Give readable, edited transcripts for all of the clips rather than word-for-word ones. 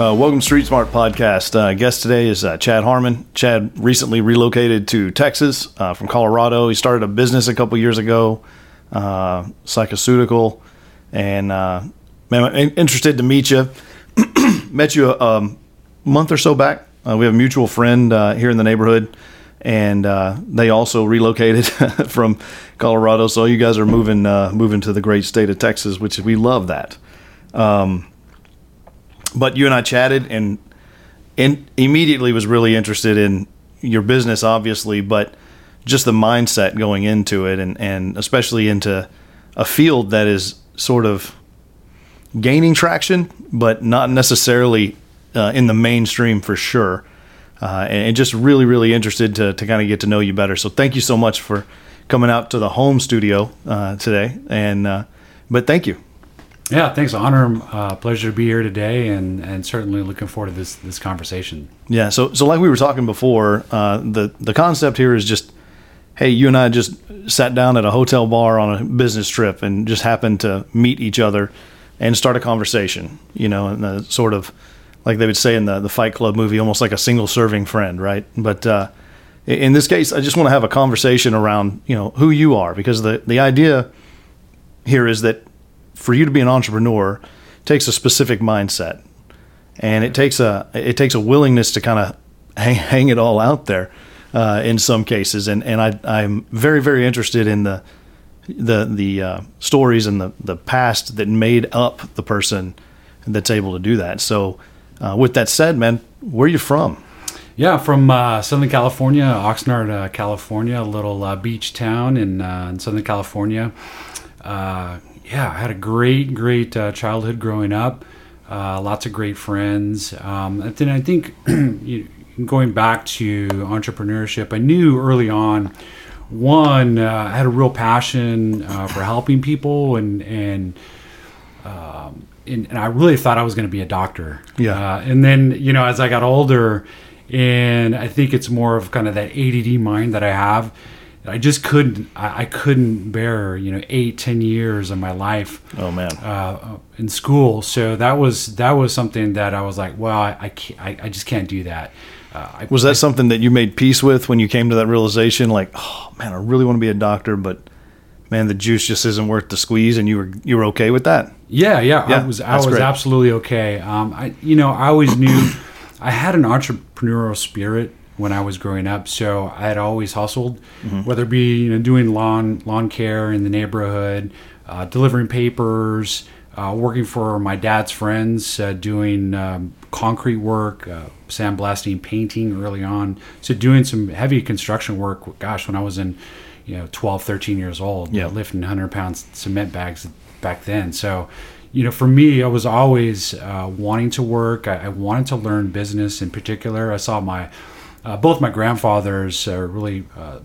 Welcome to Street Smart Podcast. Guest today is Chad Harmon. Chad recently relocated to Texas from Colorado. He started a business a couple years ago, psychoceutical, and man, I'm interested to meet you. Met you a month or so back. We have a mutual friend here in the neighborhood, and they also relocated from Colorado. So you guys are moving to the great state of Texas, which we love that. But you and I chatted, and immediately was really interested in your business, obviously, but just the mindset going into it, and especially into a field that is sort of gaining traction, but not necessarily in the mainstream for sure. And just really, really interested to kind of get to know you better. So thank you so much for coming out to the home studio today. But thank you. Yeah, thanks. Honor, pleasure to be here today, and certainly looking forward to this conversation. Yeah, so like we were talking before, the concept here is just, hey, you and I just sat down at a hotel bar on a business trip and just happened to meet each other and start a conversation, and sort of like they would say in the Fight Club movie, almost like a single serving friend, right? But in this case, I just want to have a conversation around, who you are, because the idea here is that for you to be an entrepreneur takes a specific mindset, and it takes a willingness to kind of hang it all out there in some cases. And I'm very, very interested in the stories and the past that made up the person that's able to do that. So with that said, man, where are you from? Yeah, from Southern California, Oxnard, California, a little beach town in Southern California. I had a great childhood growing up. Lots of great friends. And then I think going back to entrepreneurship, I knew early on, I had a real passion for helping people, and I really thought I was going to be a doctor. Yeah. And then, as I got older, and I think it's more of kind of that ADD mind that I have, I just couldn't bear, 8-10 years of my life. Oh man. In school. So that was something that I was like, well, I just can't do that. Was that something that you made peace with when you came to that realization? Like, oh man, I really want to be a doctor, but man, the juice just isn't worth the squeeze, and you were okay with that? Yeah. I was absolutely okay. I always knew I had an entrepreneurial spirit when I was growing up, so I had always hustled, whether it be doing lawn care in the neighborhood, delivering papers, working for my dad's friends, doing concrete work, sandblasting, painting early on. So doing some heavy construction work. Gosh, when I was in 12, 13 years old, lifting 100-pound cement bags back then. So, for me, I was always wanting to work. I wanted to learn business in particular. I saw both my grandfathers really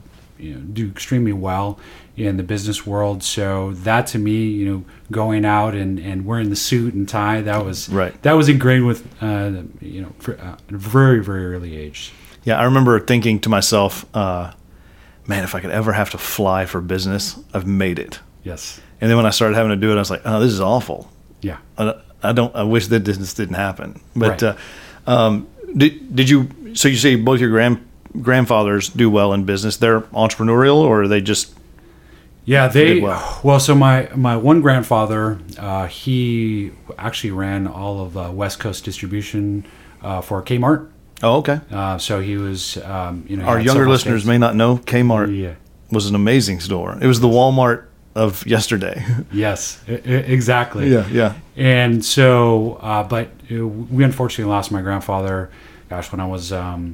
do extremely well in the business world. So that to me, going out and wearing the suit and tie, that was right. That was ingrained with at a very, very early age. Yeah, I remember thinking to myself, man, if I could ever have to fly for business, I've made it. Yes. And then when I started having to do it, I was like, oh, this is awful. Yeah. I wish that this didn't happen. But right. Did you? So you say both your grandfathers do well in business. They're entrepreneurial, or are they just? Yeah, did well? Well, so my one grandfather, he actually ran all of West Coast distribution for Kmart. Oh, okay. So he was, Our younger listeners may not know Kmart was an amazing store. It was the Walmart of yesterday. Yes, exactly. Yeah. And so, but we unfortunately lost my grandfather. Gosh, when I was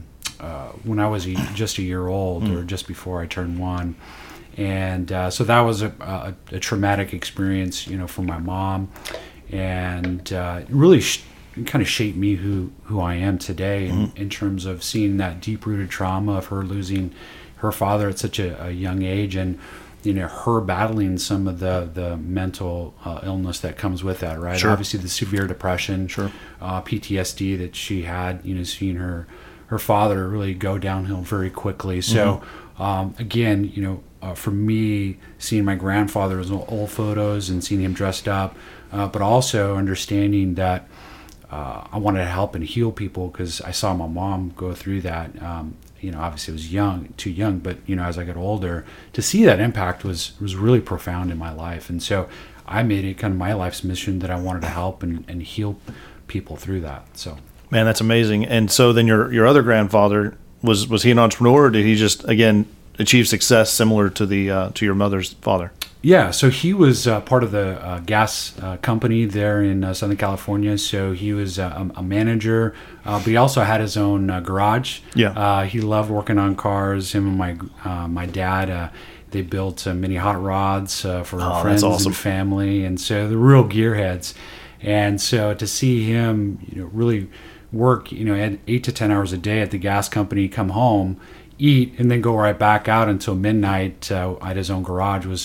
just a year old, or just before I turned 1, and so that was a traumatic experience, for my mom, and it really kind of shaped me who I am today in terms of seeing that deep-rooted trauma of her losing her father at such a young age, and her battling some of the mental illness that comes with that, right? Sure. Obviously the severe depression, PTSD that she had, seeing her father really go downhill very quickly. So again, for me, seeing my grandfather's old photos and seeing him dressed up, but also understanding that I wanted to help and heal people because I saw my mom go through that. Obviously I was too young, but as I got older, to see that impact was really profound in my life. And so I made it kind of my life's mission that I wanted to help and heal people through that. So, man, that's amazing. And so then your other grandfather, was he an entrepreneur, or did he just, again, achieve success similar to to your mother's father? Yeah, so he was part of the gas company there in Southern California. So he was a manager, but he also had his own garage. Yeah, he loved working on cars. Him and my dad, they built many hot rods for friends and family, and so they're real gearheads. And so to see him, really work, at 8 to 10 hours a day at the gas company, come home, eat, and then go right back out until midnight at his own garage was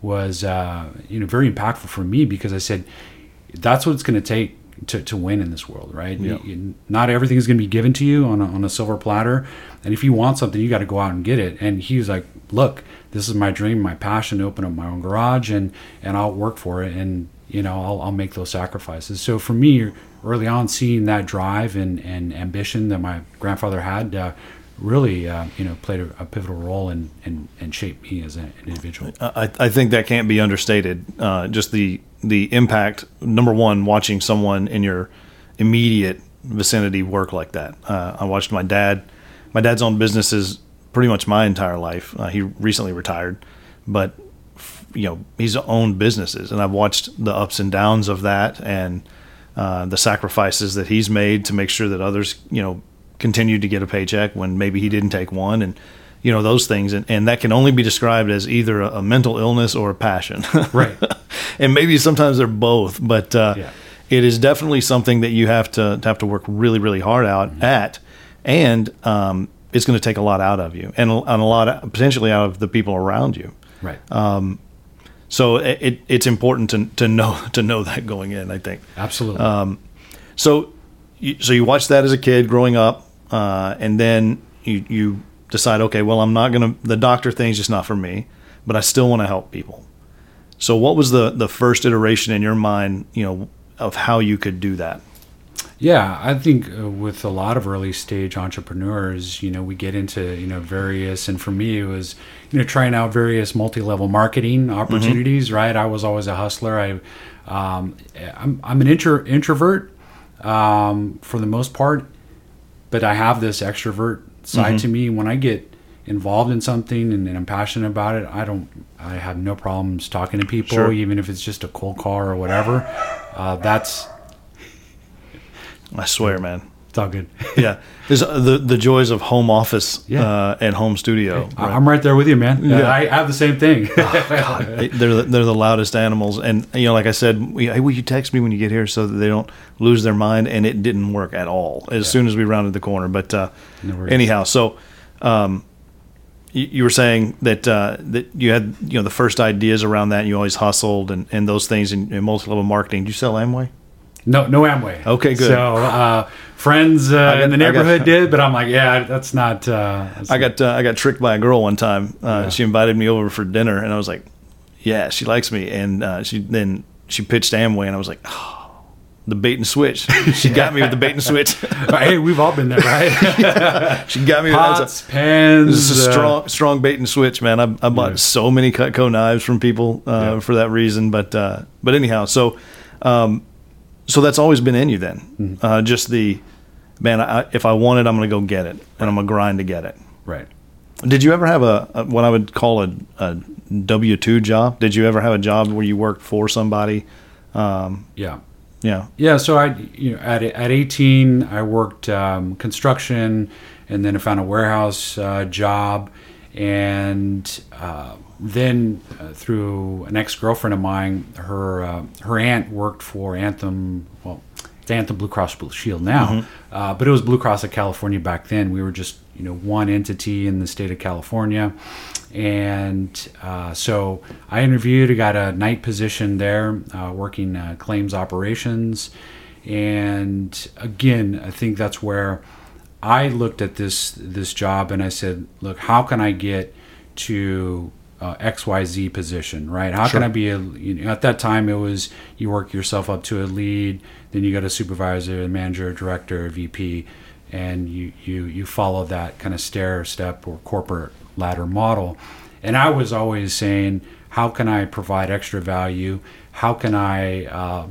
very impactful for me, because I said that's what it's going to take to win in this world, right? Yeah. Not everything is going to be given to you on a silver platter, and if you want something, you got to go out and get it. And he was like, look, this is my dream, my passion, to open up my own garage, and I'll work for it, and I'll make those sacrifices. So for me, early on, seeing that drive and ambition that my grandfather had really played a pivotal role and shaped me as an individual. I think that can't be understated. Just the impact, number one, watching someone in your immediate vicinity work like that. I watched my dad. My dad's owned businesses pretty much my entire life. He recently retired, but he's owned businesses, and I've watched the ups and downs of that, and the sacrifices that he's made to make sure that others continued to get a paycheck when maybe he didn't take one, and those things, and that can only be described as either a mental illness or a passion. Right. And maybe sometimes they're both, but it is definitely something that you have to work really, really hard at, and it's going to take a lot out of you, and a lot potentially out of the people around you. Right. So it's important to know that going in, I think. Absolutely. So you watched that as a kid growing up, and then you decide, okay, well, the doctor thing's just not for me, but I still want to help people. So what was the first iteration in your mind, of how you could do that? Yeah, I think with a lot of early stage entrepreneurs, we get into, various, and for me, it was, trying out various multi-level marketing opportunities, right? I was always a hustler. I'm an introvert for the most part, but I have this extrovert side to me. When I get involved in something and I'm passionate about it, I have no problems talking to people, Sure. even if it's just a cold call or whatever. I swear, man. It's all good. Yeah. There's the joys of home office and home studio. Right? I'm right there with you, man. Yeah. I have the same thing. Oh, God. They're the loudest animals. And, like I said, hey, will you text me when you get here so that they don't lose their mind? And it didn't work at all as soon as we rounded the corner. But anyhow, so you were saying that you had the first ideas around that, and you always hustled and those things in multi-level marketing. Did you sell Amway? No Amway. Okay, good. So friends in the neighborhood did, but I'm like, yeah, that's not. I got tricked by a girl one time. She invited me over for dinner, and I was like, yeah, she likes me, and she pitched Amway, and I was like, oh, the bait and switch. She got me with the bait and switch. Hey, we've all been there, right? She got me pots, pans. This is a strong bait and switch, man. I bought so many Cutco knives from people for that reason, but anyhow, so. So that's always been in you then. Just if I want it, I'm going to go get it, and I'm going to grind to get it. Right. Did you ever have a what I would call a W-2 job? Did you ever have a job where you worked for somebody? Yeah. Yeah. So at 18, I worked construction, and then I found a warehouse job, and then through an ex-girlfriend of mine, her aunt worked for Anthem. Well, it's Anthem Blue Cross Blue Shield now, but it was Blue Cross of California back then. We were just one entity in the state of California, and so I interviewed. I got a night position there, working claims operations, and again, I think that's where I looked at this job and I said, look, how can I get to XYZ position, right? How can I be at that time it was you work yourself up to a lead, then you go to supervisor, manager, director, VP, and you follow that kind of stair step or corporate ladder model. And I was always saying, how can I provide extra value? How can I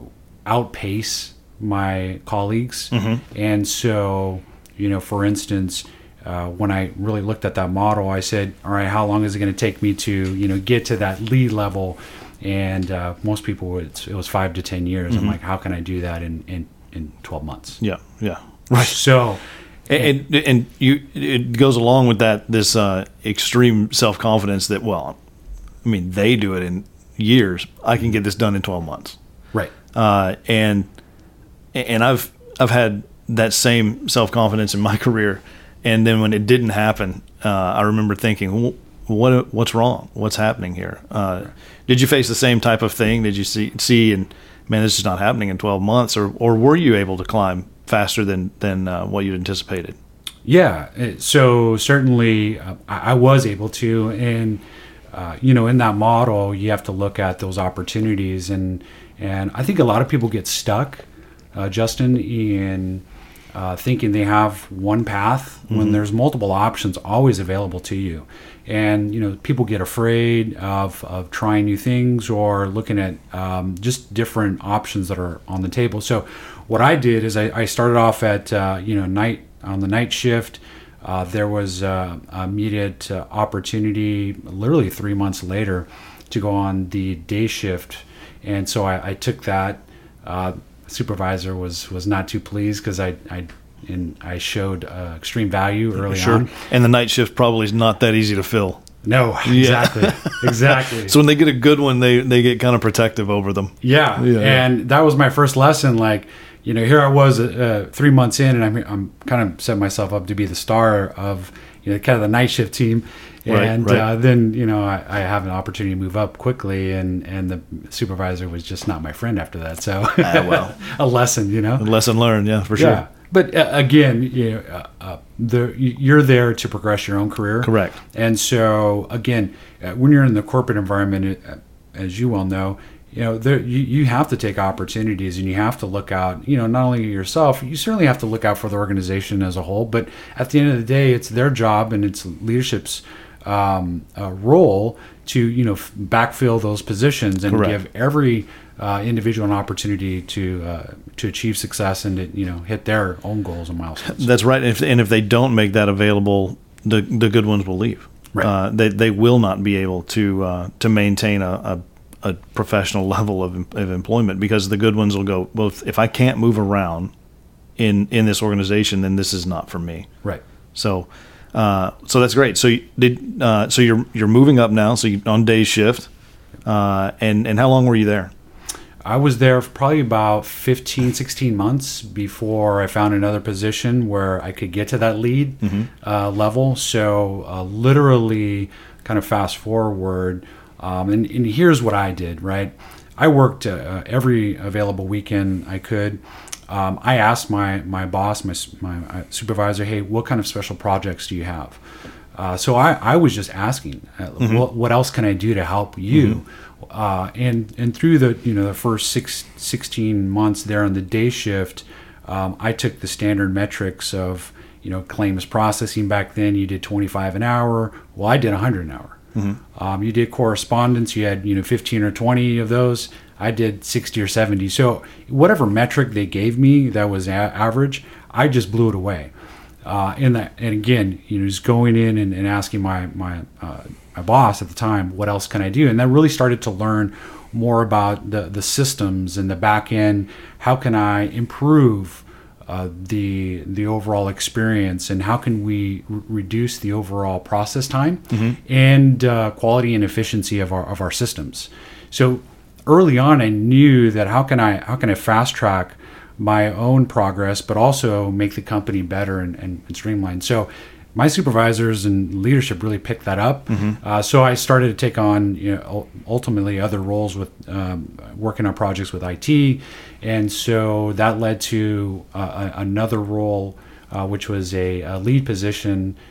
outpace my colleagues? And so, for instance, when I really looked at that model, I said, all right, how long is it going to take me to, get to that lead level? And most people, it was 5 to 10 years. I'm like, how can I do that in 12 months? Yeah. Right. So, and it goes along with that, this extreme self-confidence that, they do it in years. I can get this done in 12 months. Right. And I've had that same self-confidence in my career. And then when it didn't happen, I remember thinking, what's wrong? What's happening here? Did you face the same type of thing? Did you see and, man, this is not happening in 12 months? Or were you able to climb faster than what you'd anticipated? Yeah. So certainly I was able to. And, in that model, you have to look at those opportunities. And I think a lot of people get stuck, Justin, in thinking they have one path when there's multiple options always available to you. And, people get afraid of trying new things or looking at just different options that are on the table. So what I did is I started off at, night on the night shift. There was immediate opportunity literally 3 months later to go on the day shift. And so I took that. Supervisor was not too pleased because I showed extreme value early on. And the night shift probably is not that easy to fill. No, exactly. Exactly. So when they get a good one, they get kind of protective over them. Yeah. And that was my first lesson. Like, here I was 3 months in, and I'm kind of set myself up to be the star of, kind of the night shift team. And then, I have an opportunity to move up quickly, and the supervisor was just not my friend after that. So, a lesson, A lesson learned, yeah, for sure. Yeah. But again, you're there to progress your own career. Correct. And so, again, when you're in the corporate environment, as you well know, you have to take opportunities, and you have to look out, not only yourself, you certainly have to look out for the organization as a whole, but at the end of the day, it's their job and it's leadership's role to, backfill those positions and Correct. give every individual an opportunity to achieve success and to, hit their own goals and milestones. That's right. And if they don't make that available, the good ones will leave. Right. They will not be able to maintain a professional level of employment, because the good ones will go, well, if I can't move around in this organization, then this is not for me. Right. So that's great. So you're moving up now. So you on day shift, and how long were you there? I was there for probably about 15, 16 months before I found another position where I could get to that lead level. So literally kind of fast forward. And here's what I did, right? I worked every available weekend I could. I asked my boss, my supervisor, hey, what kind of special projects do you have? So I was just asking, what else can I do to help you? And through the first 16 months there on the day shift, I took the standard metrics of, claims processing. Back then you did 25 an hour. Well, I did 100 an hour. You did correspondence. You had 15 or 20 of those. I did 60 or 70. So whatever metric they gave me that was average, I just blew it away. And again, just going in and asking my boss at the time, what else can I do? And I really started to learn more about the systems and the back end. How can I improve the overall experience, and how can we reduce the overall process time and quality and efficiency of our systems? So early on, I knew that how can I fast track my own progress, but also make the company better and streamlined. So my supervisors and leadership really picked that up. So I started to take on, ultimately other roles with working on projects with IT. And so that led to another role, which was a lead position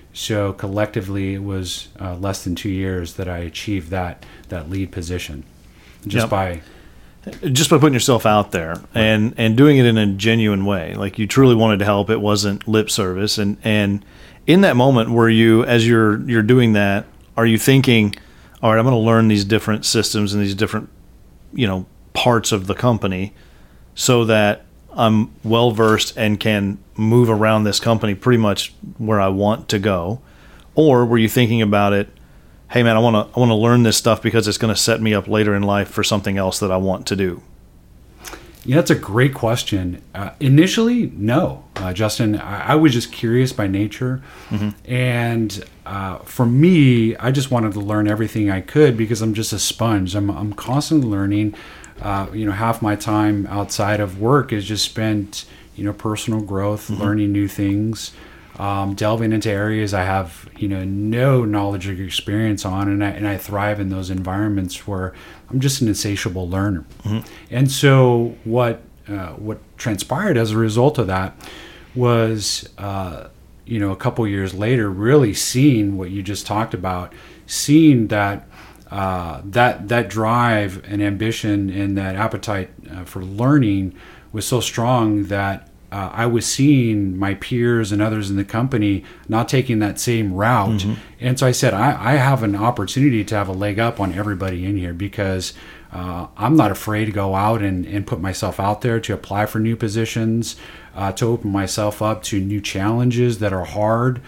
So collectively, it was less than 2 years that I achieved that lead position, just by putting yourself out there and doing it in a genuine way. Like you truly wanted to help. It wasn't lip service. And in that moment, were you, as you're doing that, are you thinking, all right, I'm going to learn these different systems and these different, parts of the company so that I'm well versed and can move around this company pretty much where I want to go? Or were you thinking about it, hey man, I want to learn this stuff because it's going to set me up later in life for something else that I want to do? Yeah, that's a great question. Initially, no, Justin. I was just curious by nature, and for me, I just wanted to learn everything I could because I'm just a sponge. I'm constantly learning. Half my time outside of work is just spent, personal growth, learning new things, delving into areas I have, no knowledge or experience on, and I thrive in those environments where I'm just an insatiable learner. And so what transpired as a result of that was, a couple years later, really seeing what you just talked about, seeing that that drive and ambition and that appetite for learning was so strong that I was seeing my peers and others in the company not taking that same route. And so I said, I have an opportunity to have a leg up on everybody in here because I'm not afraid to go out and put myself out there to apply for new positions, to open myself up to new challenges that are hard.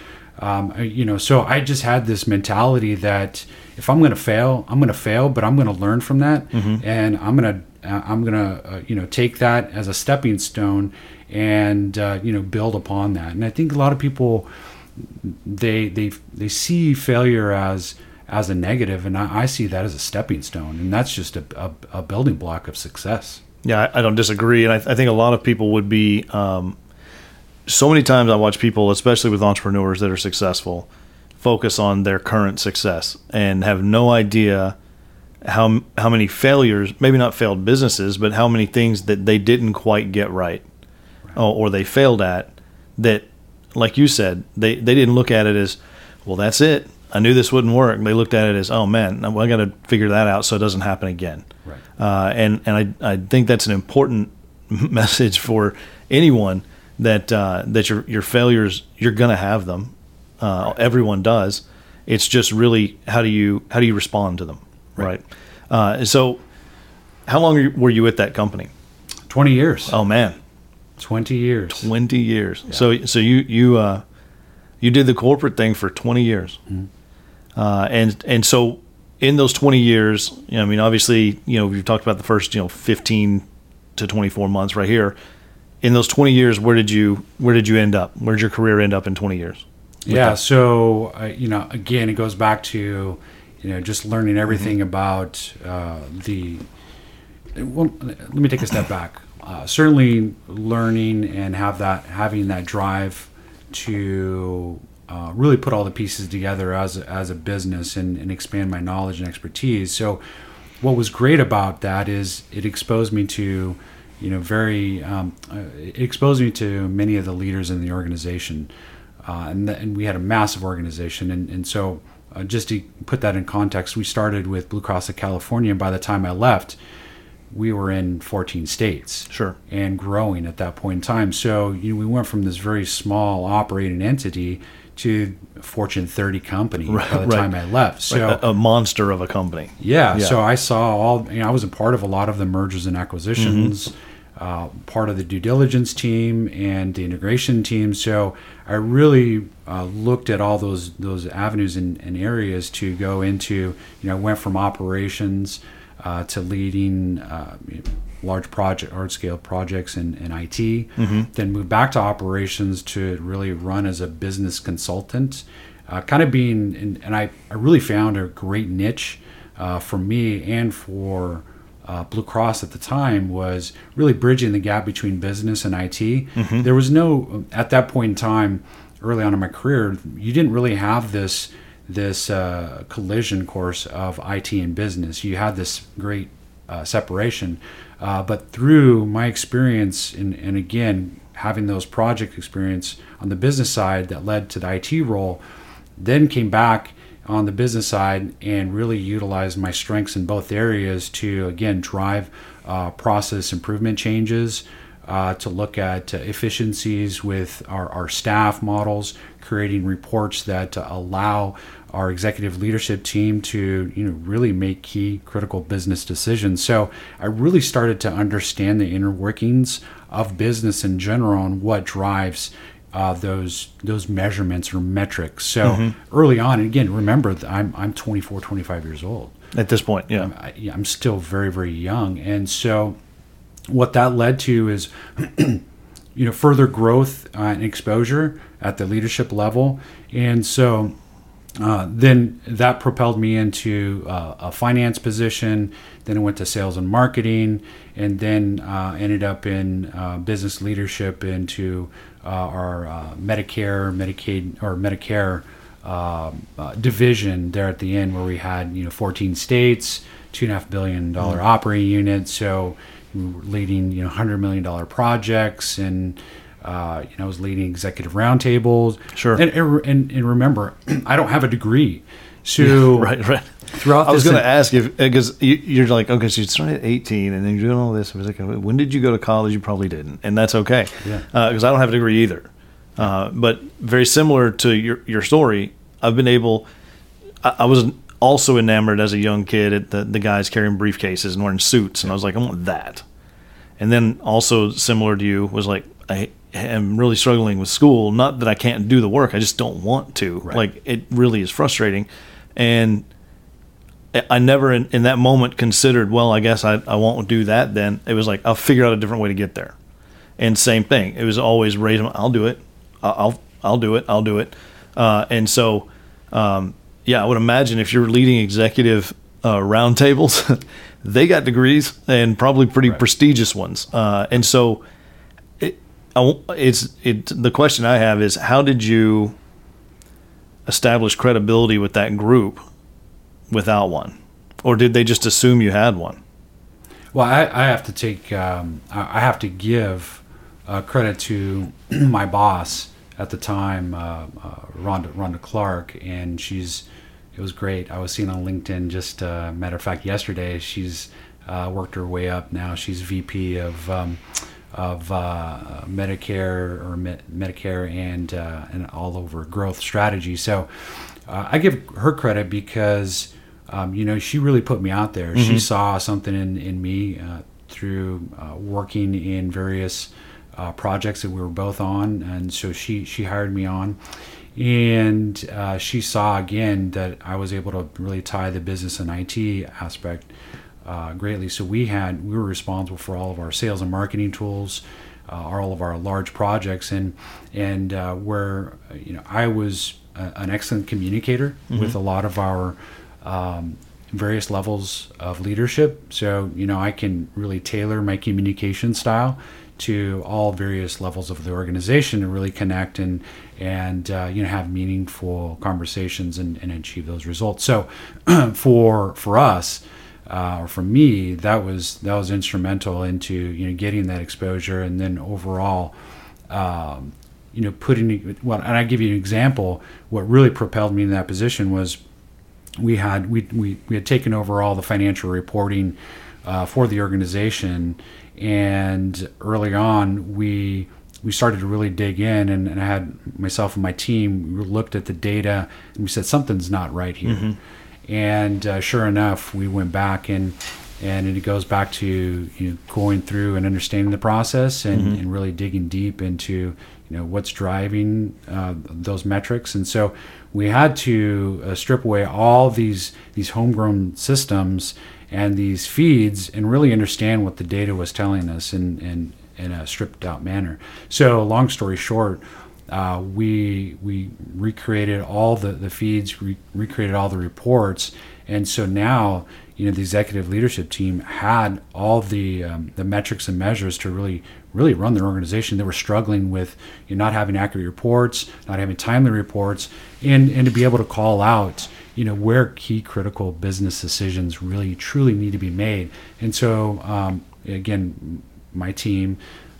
So I just had this mentality that if I'm going to fail, I'm going to fail, but I'm going to learn from that, and I'm going to take that as a stepping stone and build upon that. And I think a lot of people they see failure as a negative, and I see that as a stepping stone, and that's just a building block of success. Yeah, I don't disagree, and I think a lot of people would be. So many times I watch people, especially with entrepreneurs that are successful, focus on their current success and have no idea how many failures, maybe not failed businesses, but how many things that they didn't quite get right. Or they failed at that, like you said, they didn't look at it as, well, that's it. I knew this wouldn't work. They looked at it as, oh man, I got to figure that out so it doesn't happen again. Right. And I think that's an important message for anyone that your failures, you're going to have them. Everyone does. It's just really how do you respond to them, right? So how long were you at that company? 20 years. Oh man, 20 years. 20 years. Yeah. So you did the corporate thing for 20 years, and so in those 20 years, obviously, we've talked about the first 15 to 24 months right here. In those 20 years, where did you end up? Where did your career end up in 20 years? Yeah. So, again, it goes back to, just learning everything about let me take a step back. Certainly learning and having that drive to really put all the pieces together as a business and expand my knowledge and expertise. So what was great about that is it exposed me to it exposed me to many of the leaders in the organization, and we had a massive organization, and so just to put that in context, we started with Blue Cross of California, and by the time I left, we were in 14 states, sure, and growing at that point in time. So we went from this very small operating entity to a Fortune 30 company by the time I left. So a monster of a company. Yeah. So I saw I was a part of a lot of the mergers and acquisitions. Part of the due diligence team and the integration team. So I really looked at all those avenues and areas to go into. Went from operations to leading large scale projects in IT. Then moved back to operations to really run as a business consultant. Kind of being, and I really found a great niche for me and for Blue Cross at the time, was really bridging the gap between business and IT. There was no, at that point in time, early on in my career, you didn't really have this collision course of IT and business. You had this great separation, but through my experience and again having those project experience on the business side that led to the IT role, then came back on the business side and really utilized my strengths in both areas to, again, drive process improvement changes, to look at efficiencies with our staff models, creating reports that allow our executive leadership team to really make key critical business decisions. So I really started to understand the inner workings of business in general and what drives those measurements or metrics. So early on, and again, remember that I'm 24, 25 years old. At this point, yeah. I'm still very, very young. And so what that led to is further growth and exposure at the leadership level. And so then that propelled me into a finance position. Then I went to sales and marketing, and then ended up in business leadership into our Medicare, Medicaid, or Medicare division there at the end, where we had 14 states, $2.5 billion operating unit. So we were leading $100 million projects, and I was leading executive roundtables. Sure. And remember, I don't have a degree. So right. Throughout I was going to ask if, because you're like, okay, so you started at 18 and then you're doing all this. I was like, when did you go to college? You probably didn't. And that's okay. Because I don't have a degree either. But very similar to your story, I've been able, I was also enamored as a young kid at the guys carrying briefcases and wearing suits. And I was like, I want that. And then also similar to you was like, I am really struggling with school. Not that I can't do the work. I just don't want to. Right. Like, it really is frustrating. And I never in that moment considered, well, I guess I won't do that then. It was like, I'll figure out a different way to get there. And same thing. It was always raising, I'll do it. I'll do it. I'll do it. And so, I would imagine if you're leading executive roundtables, they got degrees and probably pretty prestigious ones. And so the question I have is, how did you establish credibility with that group without one? Or did they just assume you had one? Well, I have to take, I have to give credit to my boss at the time, Rhonda Clark, and it was great. I was seeing on LinkedIn just, matter of fact, yesterday, she's worked her way up now. She's VP of Medicare and all over growth strategy. So I give her credit because she really put me out there. She saw something in me through working in various projects that we were both on, and so she hired me on. And she saw again that I was able to really tie the business and IT aspect greatly. So we were responsible for all of our sales and marketing tools, all of our large projects, and where I was an excellent communicator with a lot of our various levels of leadership. So I can really tailor my communication style to all various levels of the organization and really connect and have meaningful conversations and achieve those results. So for us, or for me, that was instrumental into getting that exposure, and then overall putting well. And I give you an example. What really propelled me in that position was we had taken over all the financial reporting for the organization. And early on, we started to really dig in, and I had myself and my team, we looked at the data, and we said, something's not right here. And sure enough, we went back, and it goes back to going through and understanding the process and really digging deep into what's driving those metrics. And so we had to strip away all these homegrown systems and these feeds and really understand what the data was telling us in a stripped out manner. So long story short, we recreated all the feeds, recreated all the reports, and so now the executive leadership team had all the metrics and measures to really run their organization. They were struggling with not having accurate reports, not having timely reports, and to be able to call out where key critical business decisions really truly need to be made. And so again, my team,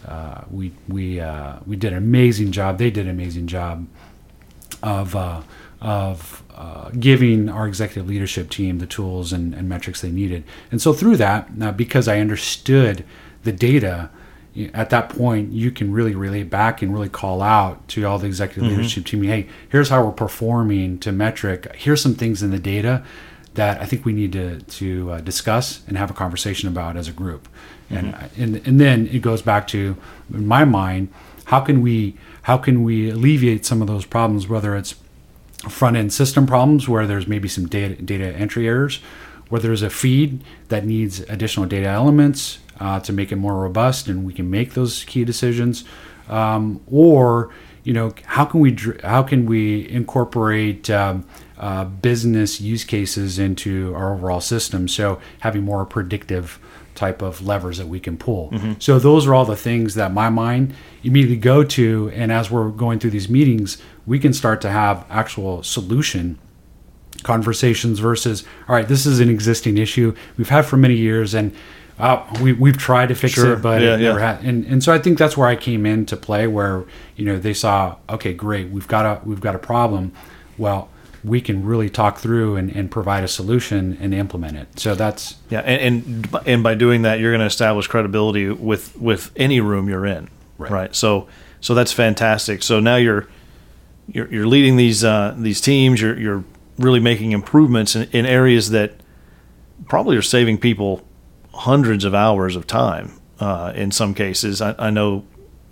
we did an amazing job. They did an amazing job of giving our executive leadership team the tools and metrics they needed. And so through that, because I understood the data, at that point, you can really relate back and really call out to all the executive leadership team, hey, here's how we're performing to metric. Here's some things in the data that I think we need to discuss and have a conversation about as a group. And then it goes back to, in my mind, how can we alleviate some of those problems, whether it's front-end system problems where there's maybe some data entry errors, where there's a feed that needs additional data elements to make it more robust and we can make those key decisions, or how can we incorporate business use cases into our overall system, so having more predictive type of levers that we can pull. So those are all the things that my mind immediately go to, and as we're going through these meetings, we can start to have actual solution conversations versus, all right, this is an existing issue we've had for many years, and we've tried to fix it, but it never had. And so I think that's where I came into play, where they saw, okay, great, we've got a problem. Well, we can really talk through and provide a solution and implement it. So that's and by doing that, you're going to establish credibility with any room you're in, right? So that's fantastic. So now you're leading these teams. You're really making improvements in areas that probably are saving people hundreds of hours of time in some cases. I know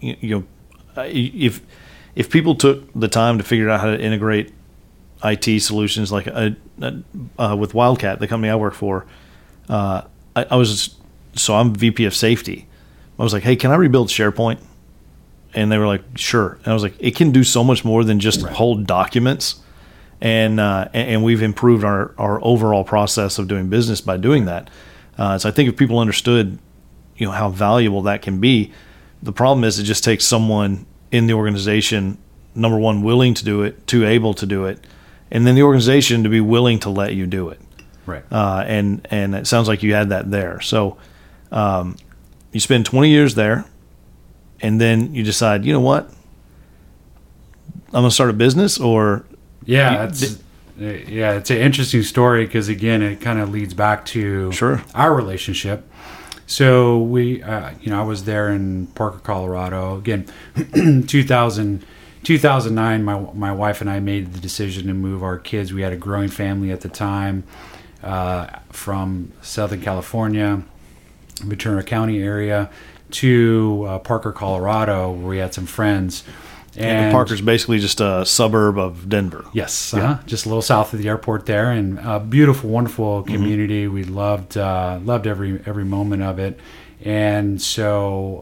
if people took the time to figure out how to integrate IT solutions like with Wildcat, the company I work for, I'm VP of safety. I was like, hey, can I rebuild SharePoint? And they were like, sure. And I was like, it can do so much more than just hold documents. And we've improved our overall process of doing business by doing that. So I think if people understood, how valuable that can be, the problem is it just takes someone in the organization, number one, willing to do it, two, able to do it, and then the organization to be willing to let you do it. Right. And it sounds like you had that there. So you spend 20 years there, and then you decide, you know what, I'm going to start a business, or it's an interesting story because, again, it kind of leads back to our relationship. So I was there in Parker, Colorado. Again, 2009, my wife and I made the decision to move our kids. We had a growing family at the time from Southern California, Ventura County area, to Parker, Colorado, where we had some friends. And Parker's basically just a suburb of Denver. Yes, just a little south of the airport there, and a beautiful, wonderful community. We loved every moment of it. And so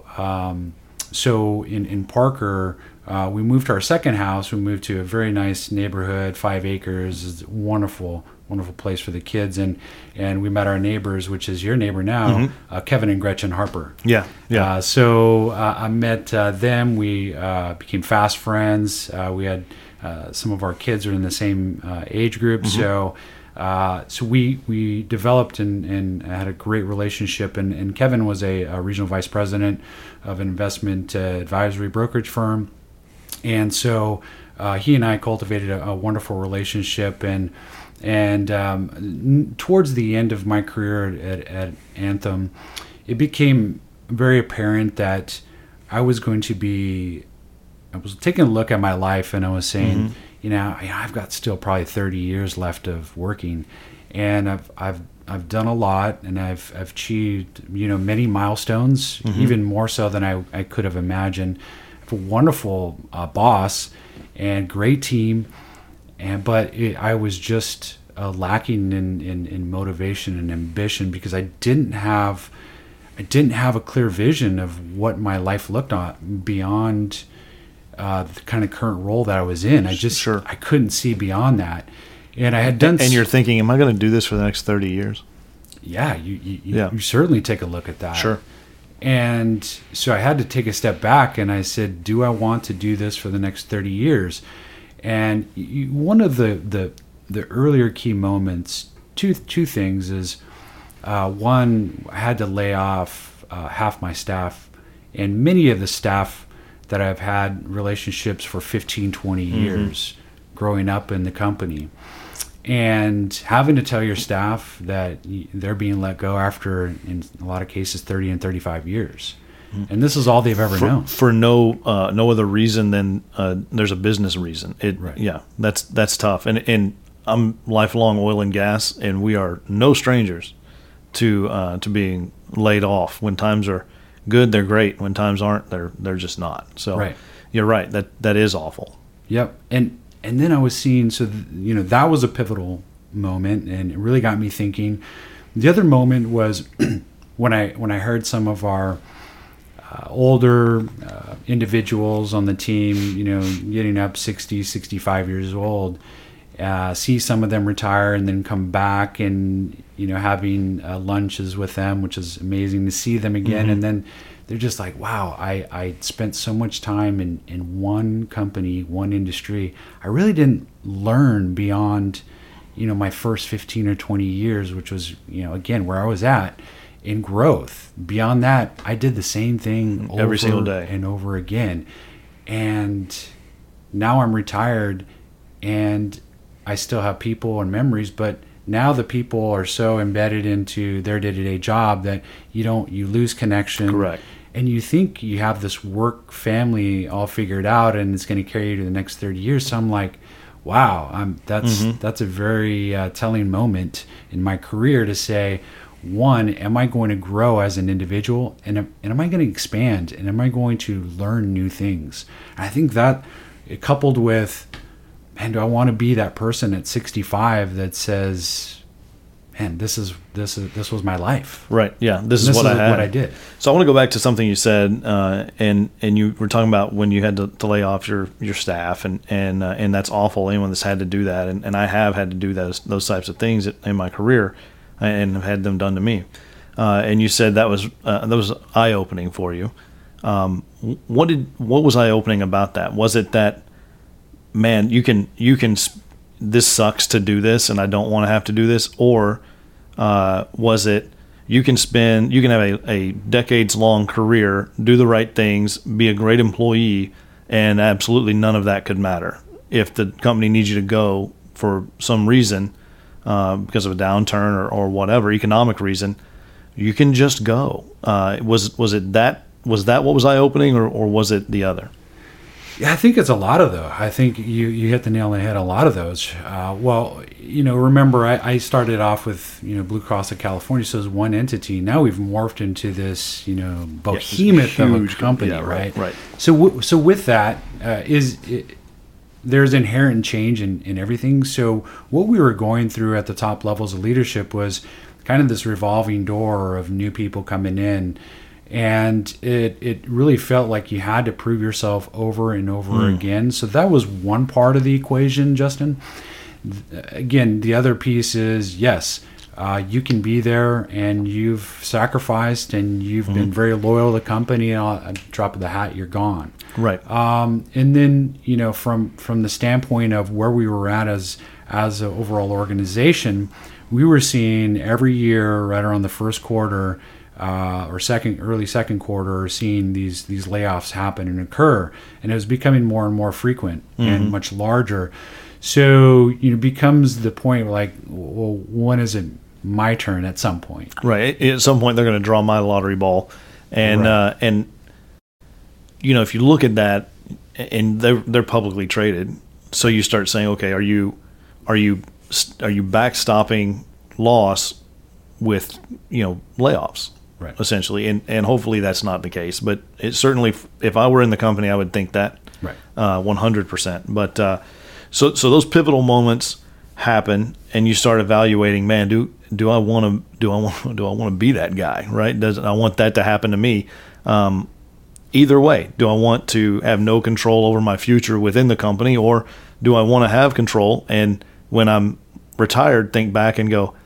in Parker, we moved to our second house. We moved to a very nice neighborhood, 5 acres. It's a wonderful place for the kids, and we met our neighbors, which is your neighbor now, Kevin and Gretchen Harper. So I met them. We became fast friends. We had some of our kids are in the same age group, so we developed and had a great relationship. And Kevin was a regional vice president of an investment advisory brokerage firm, and so he and I cultivated a wonderful relationship. And towards the end of my career at Anthem, it became very apparent that I was taking a look at my life, and I was saying, I've got still probably 30 years left of working, and I've done a lot, and I've achieved many milestones, even more so than I could have imagined. I have a wonderful boss and great team. But I was just lacking in motivation and ambition because I didn't have a clear vision of what my life looked like beyond the kind of current role that I was in. I couldn't see beyond that, and I had done. And you're thinking, am I going to do this for the next 30 years? Yeah, you certainly take a look at that. Sure. And so I had to take a step back, and I said, do I want to do this for the next 30 years? And one of the earlier key moments, two things is, one, I had to lay off half my staff, and many of the staff that I've had relationships for 15, 20 years growing up in the company, and having to tell your staff that they're being let go after, in a lot of cases, 30 and 35 years. And this is all they've ever known. For no other reason than there's a business reason. Right. Yeah, that's tough. And I'm lifelong oil and gas, and we are no strangers to being laid off. When times are good, they're great. When times aren't, they're just not. So right. You're right. That is awful. Yep. And then I was seeing, that was a pivotal moment, and it really got me thinking. The other moment was when I heard some of our older individuals on the team, getting up 60, 65 years old, see some of them retire and then come back, and having lunches with them, which is amazing to see them again. Mm-hmm. And then they're just like, wow, I spent so much time in one company, one industry. I really didn't learn beyond my first 15 or 20 years, which was again where I was at in growth. Beyond that, I did the same thing every single day and over again. And now I'm retired, and I still have people and memories, but now the people are so embedded into their day-to-day job that you lose connection. Correct. And you think you have this work family all figured out, and it's going to carry you to the next 30 years. So I'm like, wow, that's a very telling moment in my career to say, one, am I going to grow as an individual, and am I going to expand, and am I going to learn new things? And I think that, coupled with, man, do I want to be that person at 65 that says, man, this was my life. Right. Yeah. This is what I had. What I did. So I want to go back to something you said, and you were talking about when you had to lay off your staff, and that's awful. Anyone that's had to do that, and I have had to do those types of things in my career, and have had them done to me. And you said that was eye opening for you. What was eye opening about that? Was it that, man, you can this sucks to do this, and I don't want to have to do this, or was it you can have a decades long career, do the right things, be a great employee, and absolutely none of that could matter if the company needs you to go for some reason, because of a downturn or whatever economic reason, you can just go. Was that what was eye opening, or was it the other? Yeah, I think it's a lot of those. I think you hit the nail on the head. A lot of those. Remember I started off with Blue Cross of California, so it's one entity. Now we've morphed into this behemoth of a company, right? Right. So with that there's inherent change in everything. So what we were going through at the top levels of leadership was kind of this revolving door of new people coming in. And it really felt like you had to prove yourself over and over again. So that was one part of the equation, Justin. Again, the other piece is, yes, you can be there, and you've sacrificed, and you've been very loyal to the company, and a drop of the hat, you're gone. Right. And then, from the standpoint of where we were at as an overall organization, we were seeing every year right around the first quarter, or early second quarter, seeing these layoffs happen and occur, and it was becoming more and more frequent and much larger. So becomes the point like, well, when is it my turn? At some point, right? At some point, they're going to draw my lottery ball, and right. If you look at that, and they're publicly traded, so you start saying, okay, are you backstopping loss with layoffs? Right. Essentially, and hopefully that's not the case. But it certainly, if I were in the company, I would think that, right, 100%. But so those pivotal moments happen, and you start evaluating. Man, do I want to be that guy? Right? I want that to happen to me? Either way, do I want to have no control over my future within the company, or do I want to have control? And when I'm retired, think back and go,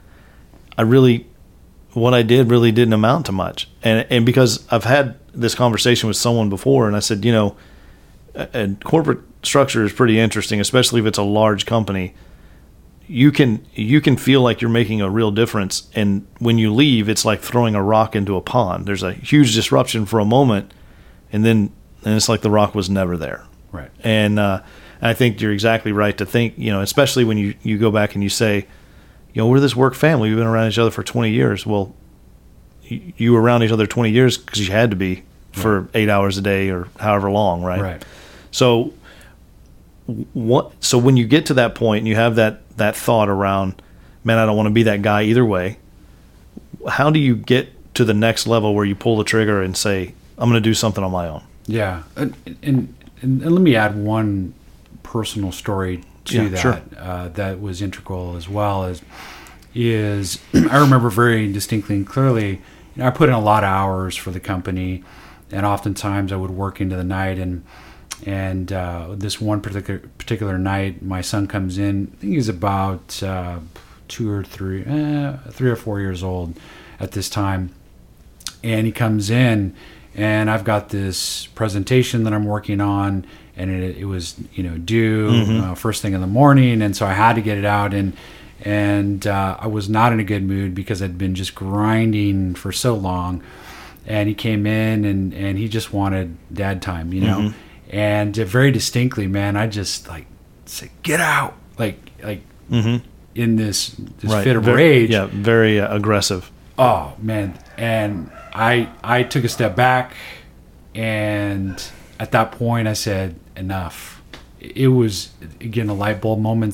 what I did really didn't amount to much. And because I've had this conversation with someone before, and I said, a corporate structure is pretty interesting, especially if it's a large company. You can feel like you're making a real difference, and when you leave, it's like throwing a rock into a pond. There's a huge disruption for a moment, and then it's like the rock was never there. Right. And And I think you're exactly right to think, especially when you go back and you say, we're this work family. We've been around each other for 20 years. Well, you were around each other 20 years because you had to be for 8 hours a day or however long, right? Right. So when you get to that point and you have that thought around, man, I don't want to be that guy either way, how do you get to the next level where you pull the trigger and say, I'm going to do something on my own? Yeah. And let me add one personal story to that. Sure. That was integral as well is I remember very distinctly and clearly, I put in a lot of hours for the company, and oftentimes I would work into the night, and this one particular night, my son comes in. I think he's about 3 or 4 years old at this time, and he comes in, and I've got this presentation that I'm working on, and it was due first thing in the morning, and so I had to get it out, and I was not in a good mood because I'd been just grinding for so long, and he came in and he just wanted dad time, and very distinctly, man, I just said, get out, in this right. fit of rage. Yeah, very aggressive. Oh man. And I took a step back, and at that point I said, enough. It was, again, a light bulb moment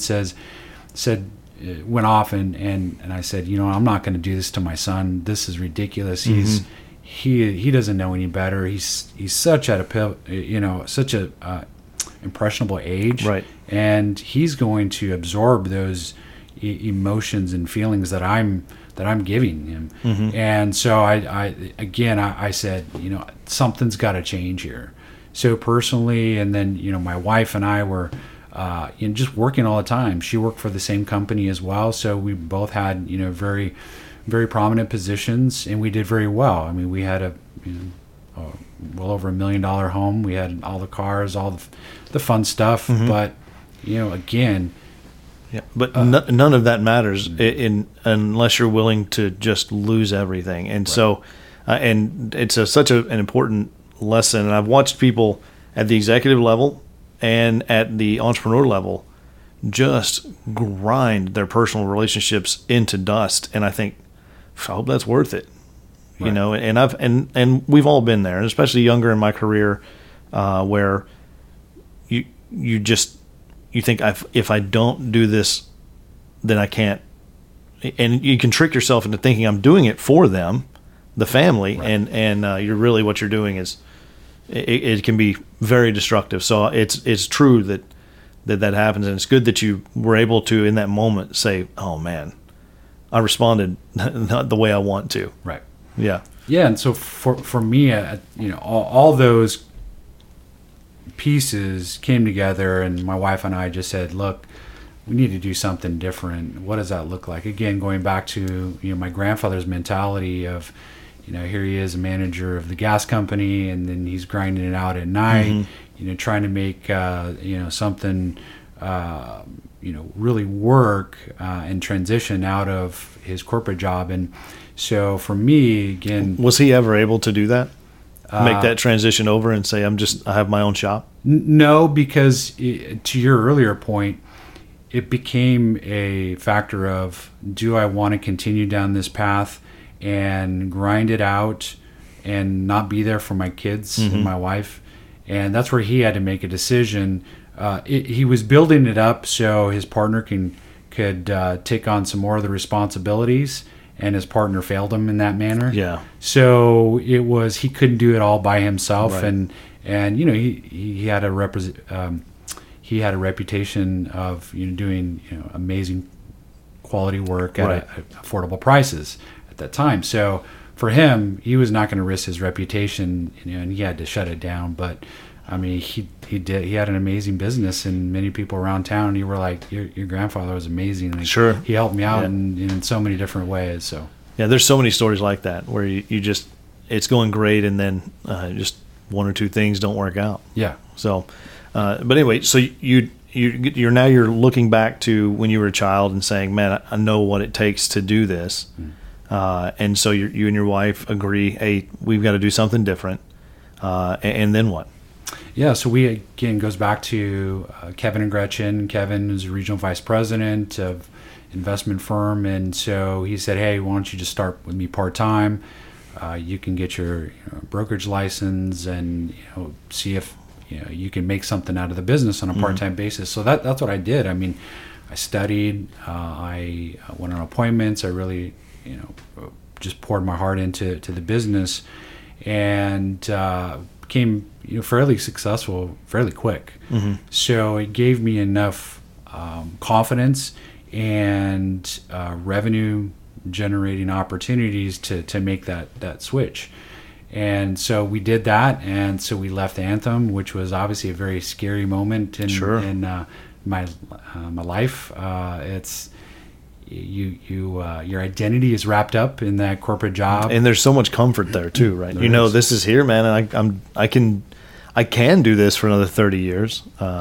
went off, and I said, I'm not going to do this to my son. This is ridiculous. He doesn't know any better. He's such at such a impressionable age, right? And he's going to absorb those emotions and feelings that I'm giving him. And so I said, something's got to change here. So personally, and then my wife and I were just working all the time. She worked for the same company as well, so we both had very, very prominent positions, and we did very well. I mean, we had well over $1 million home. We had all the cars, all the fun stuff. But again. Yeah, but none of that matters unless you're willing to just lose everything. And so, and it's such an important lesson. And I've watched people at the executive level and at the entrepreneur level just grind their personal relationships into dust. And I think, I hope that's worth it. Right. And we've all been there, and especially younger in my career, where you think if I don't do this, then I can't. And you can trick yourself into thinking I'm doing it for them, the family, right. and you're really, what you're doing is it can be very destructive. So it's true that happens, and it's good that you were able to in that moment say, "Oh man, I responded not the way I want to." Right. Yeah. Yeah, and so for me, all those pieces came together, and my wife and I just said, look, we need to do something different. What does that look like? Again, going back to my grandfather's mentality of here he is, a manager of the gas company, and then he's grinding it out at night, trying to make something really work and transition out of his corporate job. And so for me, again, was he ever able to do that? Make that transition over and say, I have my own shop? No, because to your earlier point, it became a factor of, do I want to continue down this path and grind it out and not be there for my kids and my wife? And that's where he had to make a decision. He was building it up so his partner could take on some more of the responsibilities, and his partner failed him in that manner. Yeah. So it was, he couldn't do it all by himself, right. and he had a reputation of doing amazing quality work at right. affordable prices at that time. So for him, he was not going to risk his reputation, and he had to shut it down. But I mean, he had an amazing business, and many people around town, you were like, your grandfather was amazing. Like, sure. He helped me out in so many different ways. So yeah, there's so many stories like that where you just, it's going great, and then just one or two things don't work out. Yeah. So, but anyway, so you're now looking back to when you were a child and saying, man, I know what it takes to do this. And so you and your wife agree, hey, we've got to do something different. And then what? Yeah, so we, again, goes back to Kevin and Gretchen. Kevin is a regional vice president of investment firm, and so he said, hey, why don't you just start with me part-time? You can get your brokerage license and see if you can make something out of the business on a part-time basis. So that's what I did. I mean, I studied, I went on appointments, I really just poured my heart into the business, and became fairly successful fairly quick. So it gave me enough confidence and revenue generating opportunities to make that switch. And so we did that, and so we left Anthem, which was obviously a very scary moment in my life. It's your identity is wrapped up in that corporate job, and there's so much comfort there too, right? This is here, man, and I can do this for another 30 years.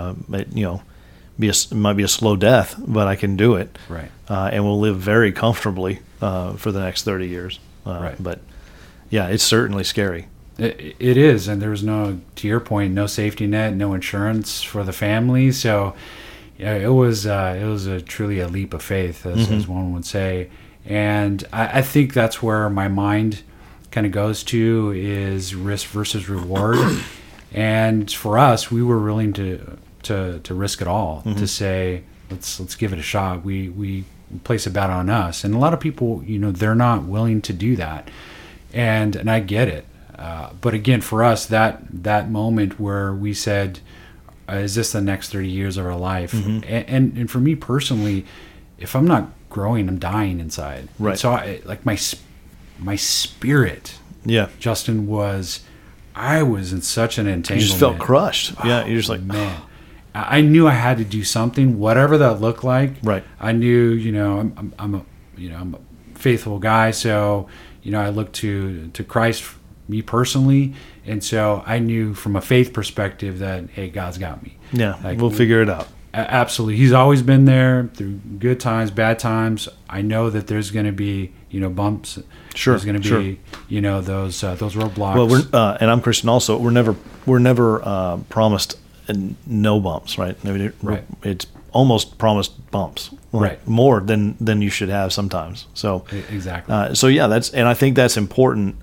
It might be a slow death, but I can do it, right? And we'll live very comfortably for the next 30 years. Right. But yeah, it's certainly scary. It is, and there's no, to your point, no safety net, no insurance for the family. So it was truly a leap of faith, as one would say. And I think that's where my mind kind of goes to, is risk versus reward. And for us, we were willing to risk it all, to say, let's give it a shot. We place a bet on us. And a lot of people, they're not willing to do that. And I get it. But again, for us, that moment where we said, is this the next 30 years of our life? And for me personally, if I'm not growing, I'm dying inside. Right. And so my spirit, Justin, I was in such an entanglement. You just felt crushed. Yeah. You're just like, man. I knew I had to do something, whatever that looked like. Right. I knew, I'm a faithful guy. So, I look to Christ, me personally, and so I knew from a faith perspective that, hey, God's got me. Yeah, we'll figure it out. Absolutely, He's always been there through good times, bad times. I know that there's going to be bumps. Sure, there's going to be those roadblocks. Well, and I'm Christian also. We're never promised no bumps, right? Right. It's almost promised bumps, right? More than you should have sometimes. So exactly. So yeah, I think that's important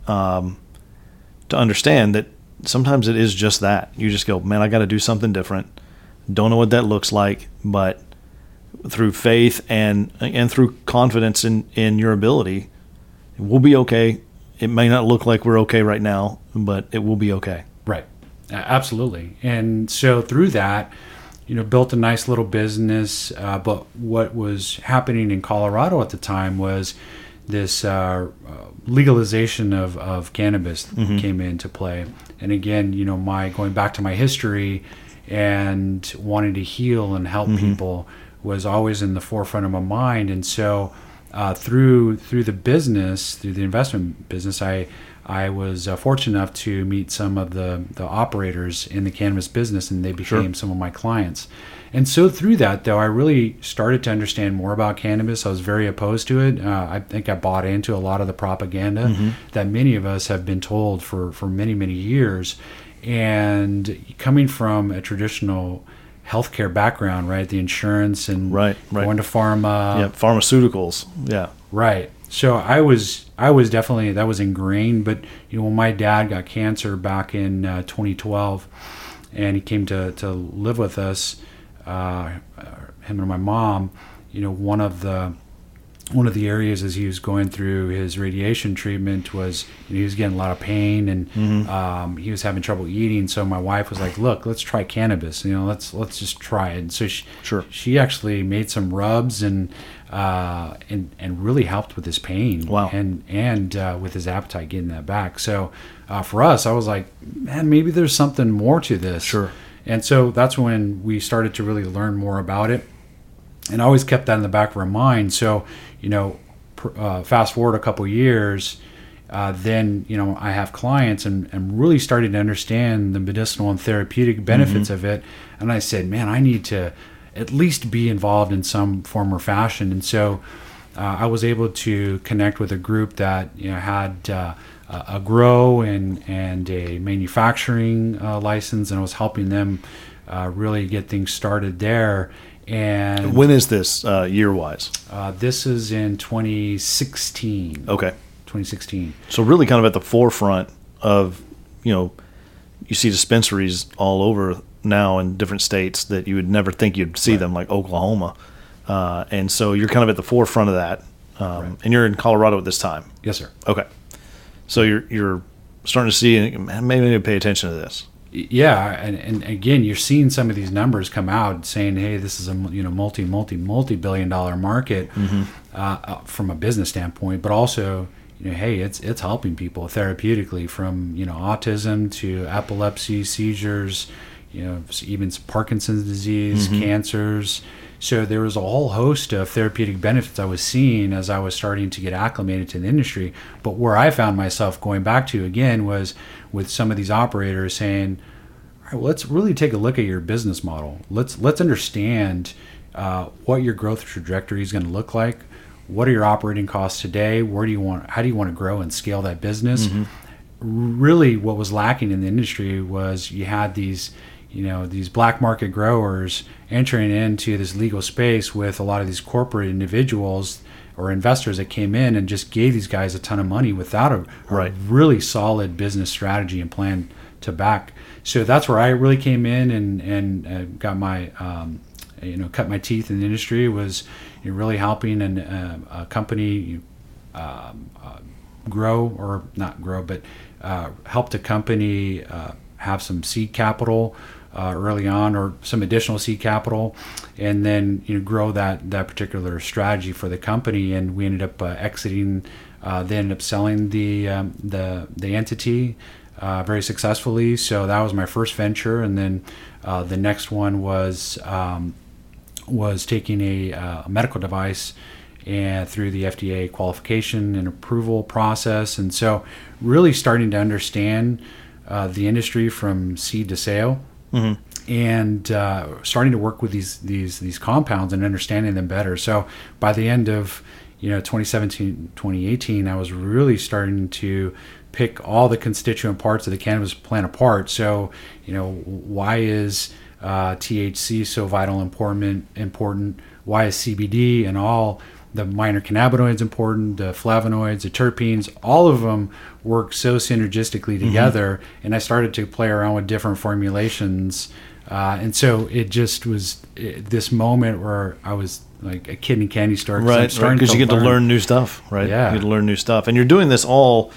to understand, that sometimes it is just that you just go, man, I got to do something different. Don't know what that looks like, but through faith and through confidence in your ability, we'll be okay. It may not look like we're okay right now, but it will be okay. Right. Absolutely. And so through that, built a nice little business. But what was happening in Colorado at the time was this legalization of cannabis came into play. And again, going back to my history and wanting to heal and help people was always in the forefront of my mind. And so through the business, through the investment business, I was fortunate enough to meet some of the operators in the cannabis business, and they became some of my clients. And so through that, though, I really started to understand more about cannabis. I was very opposed to it. I think I bought into a lot of the propaganda that many of us have been told for many, many years. And coming from a traditional healthcare background, right, the insurance and going to pharma. Pharmaceuticals. Yeah. Right. So I was definitely, that was ingrained. But when my dad got cancer back in 2012, and he came to live with us, him and my mom, one of the areas as he was going through his radiation treatment was he was getting a lot of pain, and he was having trouble eating. So my wife was like, "Look, let's try cannabis. Let's just try it." And so she actually made some rubs and really helped with his pain. Wow. And with his appetite, getting that back. So for us, I was like, man, maybe there's something more to this. Sure. And so that's when we started to really learn more about it, and I always kept that in the back of our mind. So, fast forward a couple years, then, I have clients and really started to understand the medicinal and therapeutic benefits of it. And I said, man, I need to at least be involved in some form or fashion. And so I was able to connect with a group that had a grow and a manufacturing license, and I was helping them really get things started there. And when is this year-wise? This is in 2016. Okay. 2016. So really kind of at the forefront of, you see dispensaries all over now in different states that you would never think you'd see them, like Oklahoma. And so you're kind of at the forefront of that. And you're in Colorado at this time. Yes, sir. Okay. So you're starting to see, man, maybe I need to pay attention to this. Yeah, and again, you're seeing some of these numbers come out saying, "Hey, this is a multi-billion-dollar market from a business standpoint," but also, hey, it's helping people therapeutically from autism to epilepsy, seizures, even Parkinson's disease, cancers. So there was a whole host of therapeutic benefits I was seeing as I was starting to get acclimated to the industry. But where I found myself going back to again was with some of these operators saying, all right, well, let's really take a look at your business model. Let's understand what your growth trajectory is going to look like. What are your operating costs today? How do you want to grow and scale that business? Really what was lacking in the industry was you had these black market growers entering into this legal space with a lot of these corporate individuals or investors that came in and just gave these guys a ton of money without a really solid business strategy and plan to back. So that's where I really came in and got my, cut my teeth in the industry, was really helping a company grow, or not grow, but helped a company have some seed capital early on, or some additional seed capital, and then grow that particular strategy for the company. And we ended up exiting. They ended up selling the entity very successfully. So that was my first venture, and then the next one was taking a medical device and through the FDA qualification and approval process, and so really starting to understand the industry from seed to sale. And starting to work with these compounds and understanding them better. So by the end of 2017, 2018, I was really starting to pick all the constituent parts of the cannabis plant apart. So why is THC so vital important? Why is CBD and all the minor cannabinoids important, the flavonoids, the terpenes, all of them work so synergistically together. And I started to play around with different formulations. And so it just was this moment where I was like a kid in a candy store. Right, because you get to learn new stuff, right? Yeah. You get to learn new stuff. And you're doing this all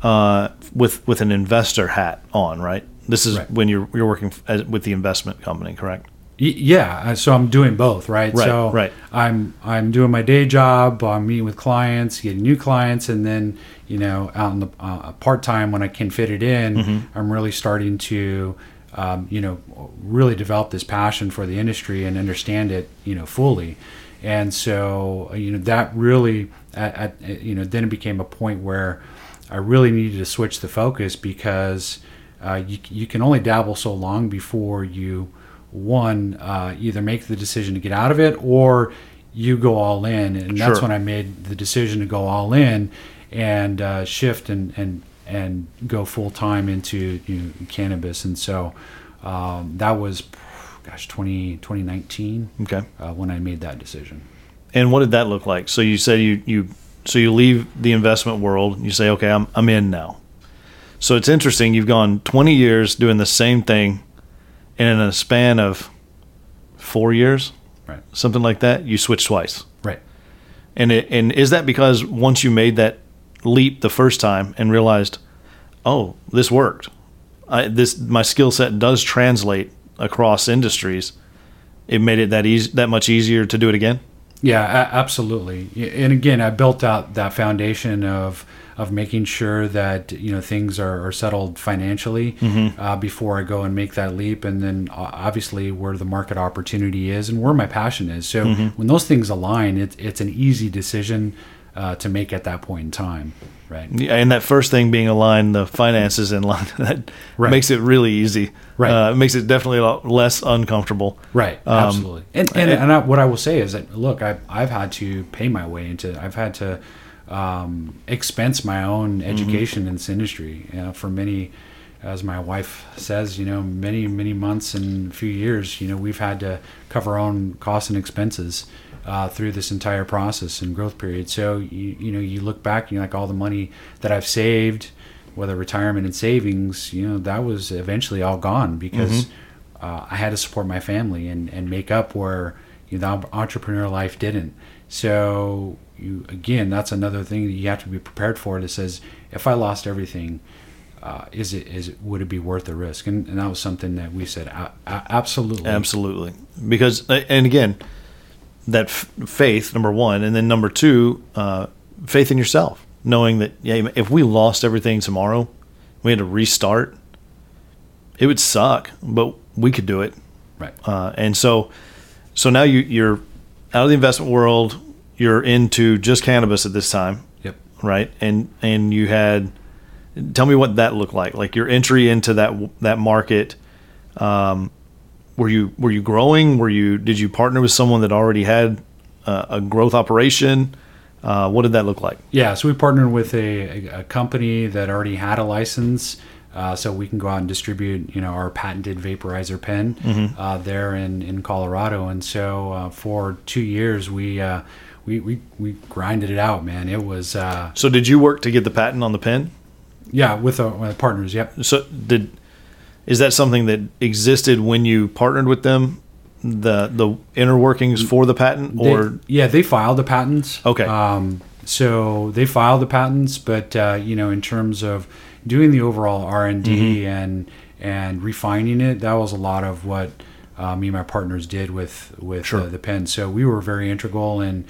with an investor hat on, right? This is when you're working with the investment company, correct? Yeah, so I'm doing both, right? So I'm doing my day job, I'm meeting with clients, getting new clients, and then out in the part time when I can fit it in, I'm really starting to really develop this passion for the industry and understand it fully. And so that really then it became a point where I really needed to switch the focus, because you can only dabble so long before you either make the decision to get out of it or you go all in. And that's when I made the decision to go all in and shift and go full time into cannabis. And so that was 2019 when I made that decision. And what did that look like? So you said you leave the investment world and you say, okay, I'm in now. So it's interesting, you've gone 20 years doing the same thing, and in a span of 4 years, right, something like that, you switched twice. Right. And is that because once you made that leap the first time and realized, oh, this worked, my skill set does translate across industries, it made it that much easier to do it again? Yeah, absolutely. And again, I built out that foundation of making sure that things are settled financially before I go and make that leap, and then obviously where the market opportunity is and where my passion is. So when those things align, it's an easy decision to make at that point in time, right? Yeah, and that first thing being aligned, the finances in line, that makes it really easy. Right, it makes it definitely a lot less uncomfortable. Right, absolutely. And what I will say is that, look, I've had to pay my way into. I've had to expense my own education in this industry. For many, as my wife says, many months and a few years, we've had to cover our own costs and expenses through this entire process and growth period. So you look back, like all the money that I've saved, whether retirement and savings, that was eventually all gone because I had to support my family and make up where the entrepreneur life didn't. So again, that's another thing that you have to be prepared for. That says, if I lost everything, would it be worth the risk? And that was something that we said, absolutely. Because, and again, that faith, number one, and then number two, faith in yourself, knowing that if we lost everything tomorrow, we had to restart, it would suck, but we could do it. Right. And so now you're out of the investment world, you're into just cannabis at this time. Yep. Right. And you had, tell me what that looked like your entry into that market. Were you growing? Did you partner with someone that already had a growth operation? What did that look like? Yeah. So we partnered with a company that already had a license. So we can go out and distribute, our patented vaporizer pen there in Colorado. And so for 2 years, we grinded it out, man. It was. So did you work to get the patent on the pen? Yeah, with partners. Yep. So is that something that existed when you partnered with them? The inner workings for the patent, they filed the patents. Okay. So they filed the patents, but in terms of doing the overall R&D and refining it, that was a lot of what me and my partners did with Sure. The pen. So we were very integral in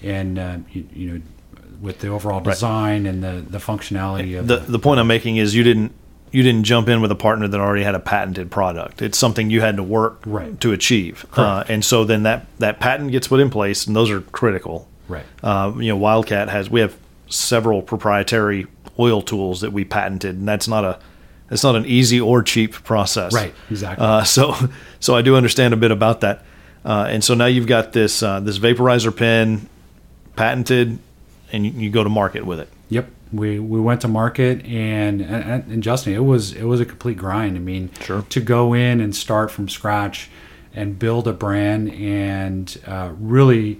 with the overall design and the functionality of the point I'm making is you didn't jump in with a partner that already had a patented product. It's something you had to work to achieve. And so then that patent gets put in place, and those are critical. Right. Wildcat we have several proprietary oil tools that we patented, and that's not an easy or cheap process. Right. Exactly. So I do understand a bit about that. And so now you've got this vaporizer pen patented, and you go to market with it. Yep. We went to market, and Justin, it was a complete grind. I mean, sure. To go in and start from scratch and build a brand and really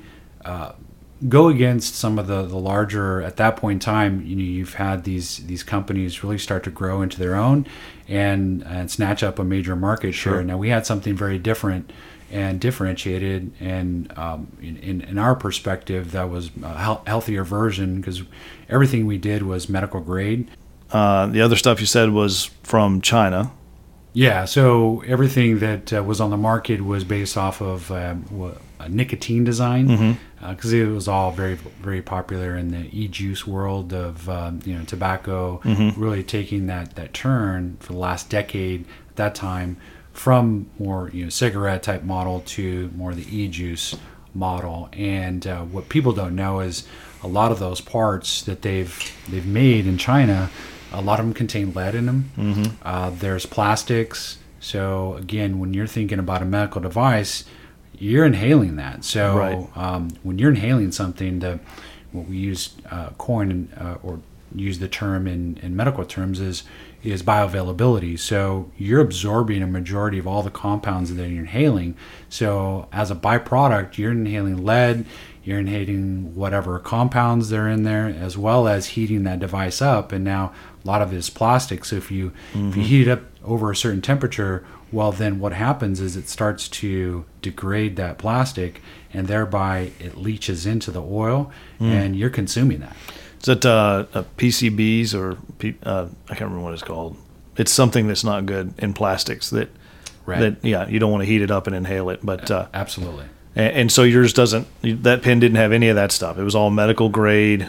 go against some of the larger, at that point in time, you've had these companies really start to grow into their own and snatch up a major market share. Sure. Now we had something very different and differentiated, and in our perspective, that was a healthier version because everything we did was medical grade. The other stuff you said was from China. Yeah, so everything that was on the market was based off of a nicotine design because it was all very, very popular in the e-juice world of tobacco, really taking that turn for the last decade at that time from more cigarette type model to more the e-juice model. And what people don't know is a lot of those parts that they've made in China, a lot of them contain lead in them. There's plastics. So again, when you're thinking about a medical device, you're inhaling that. So right. When you're inhaling something, what we use coin or use the term in medical terms is bioavailability. So you're absorbing a majority of all the compounds that you're inhaling. So as a byproduct, you're inhaling lead, you're inhaling whatever compounds that are in there, as well as heating that device up. And now a lot of it is plastic. So if you heat it up over a certain temperature, well, then what happens is it starts to degrade that plastic, and thereby it leaches into the oil, and you're consuming that. Is that PCBs or I can't remember what it's called. It's something that's not good in plastics that you don't want to heat it up and inhale it. But absolutely. And so yours doesn't. That pen didn't have any of that stuff. It was all medical grade,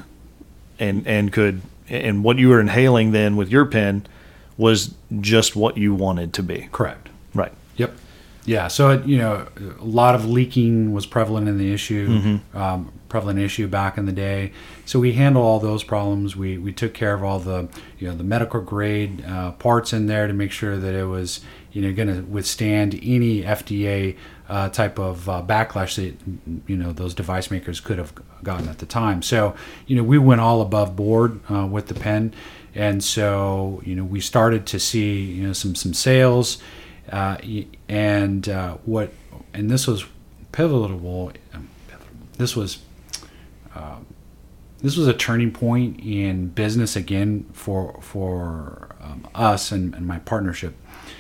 and what you were inhaling then with your pen was just what you wanted to be. Correct. Right. Yep. Yeah, so a lot of leaking was prevalent in the issue, prevalent issue back in the day. So we handle all those problems. We took care of all the the medical grade parts in there to make sure that it was going to withstand any FDA type of backlash that those device makers could have gotten at the time. So we went all above board with the pen, and so we started to see some sales. And this was pivotal. This was a turning point in business again for us and my partnership.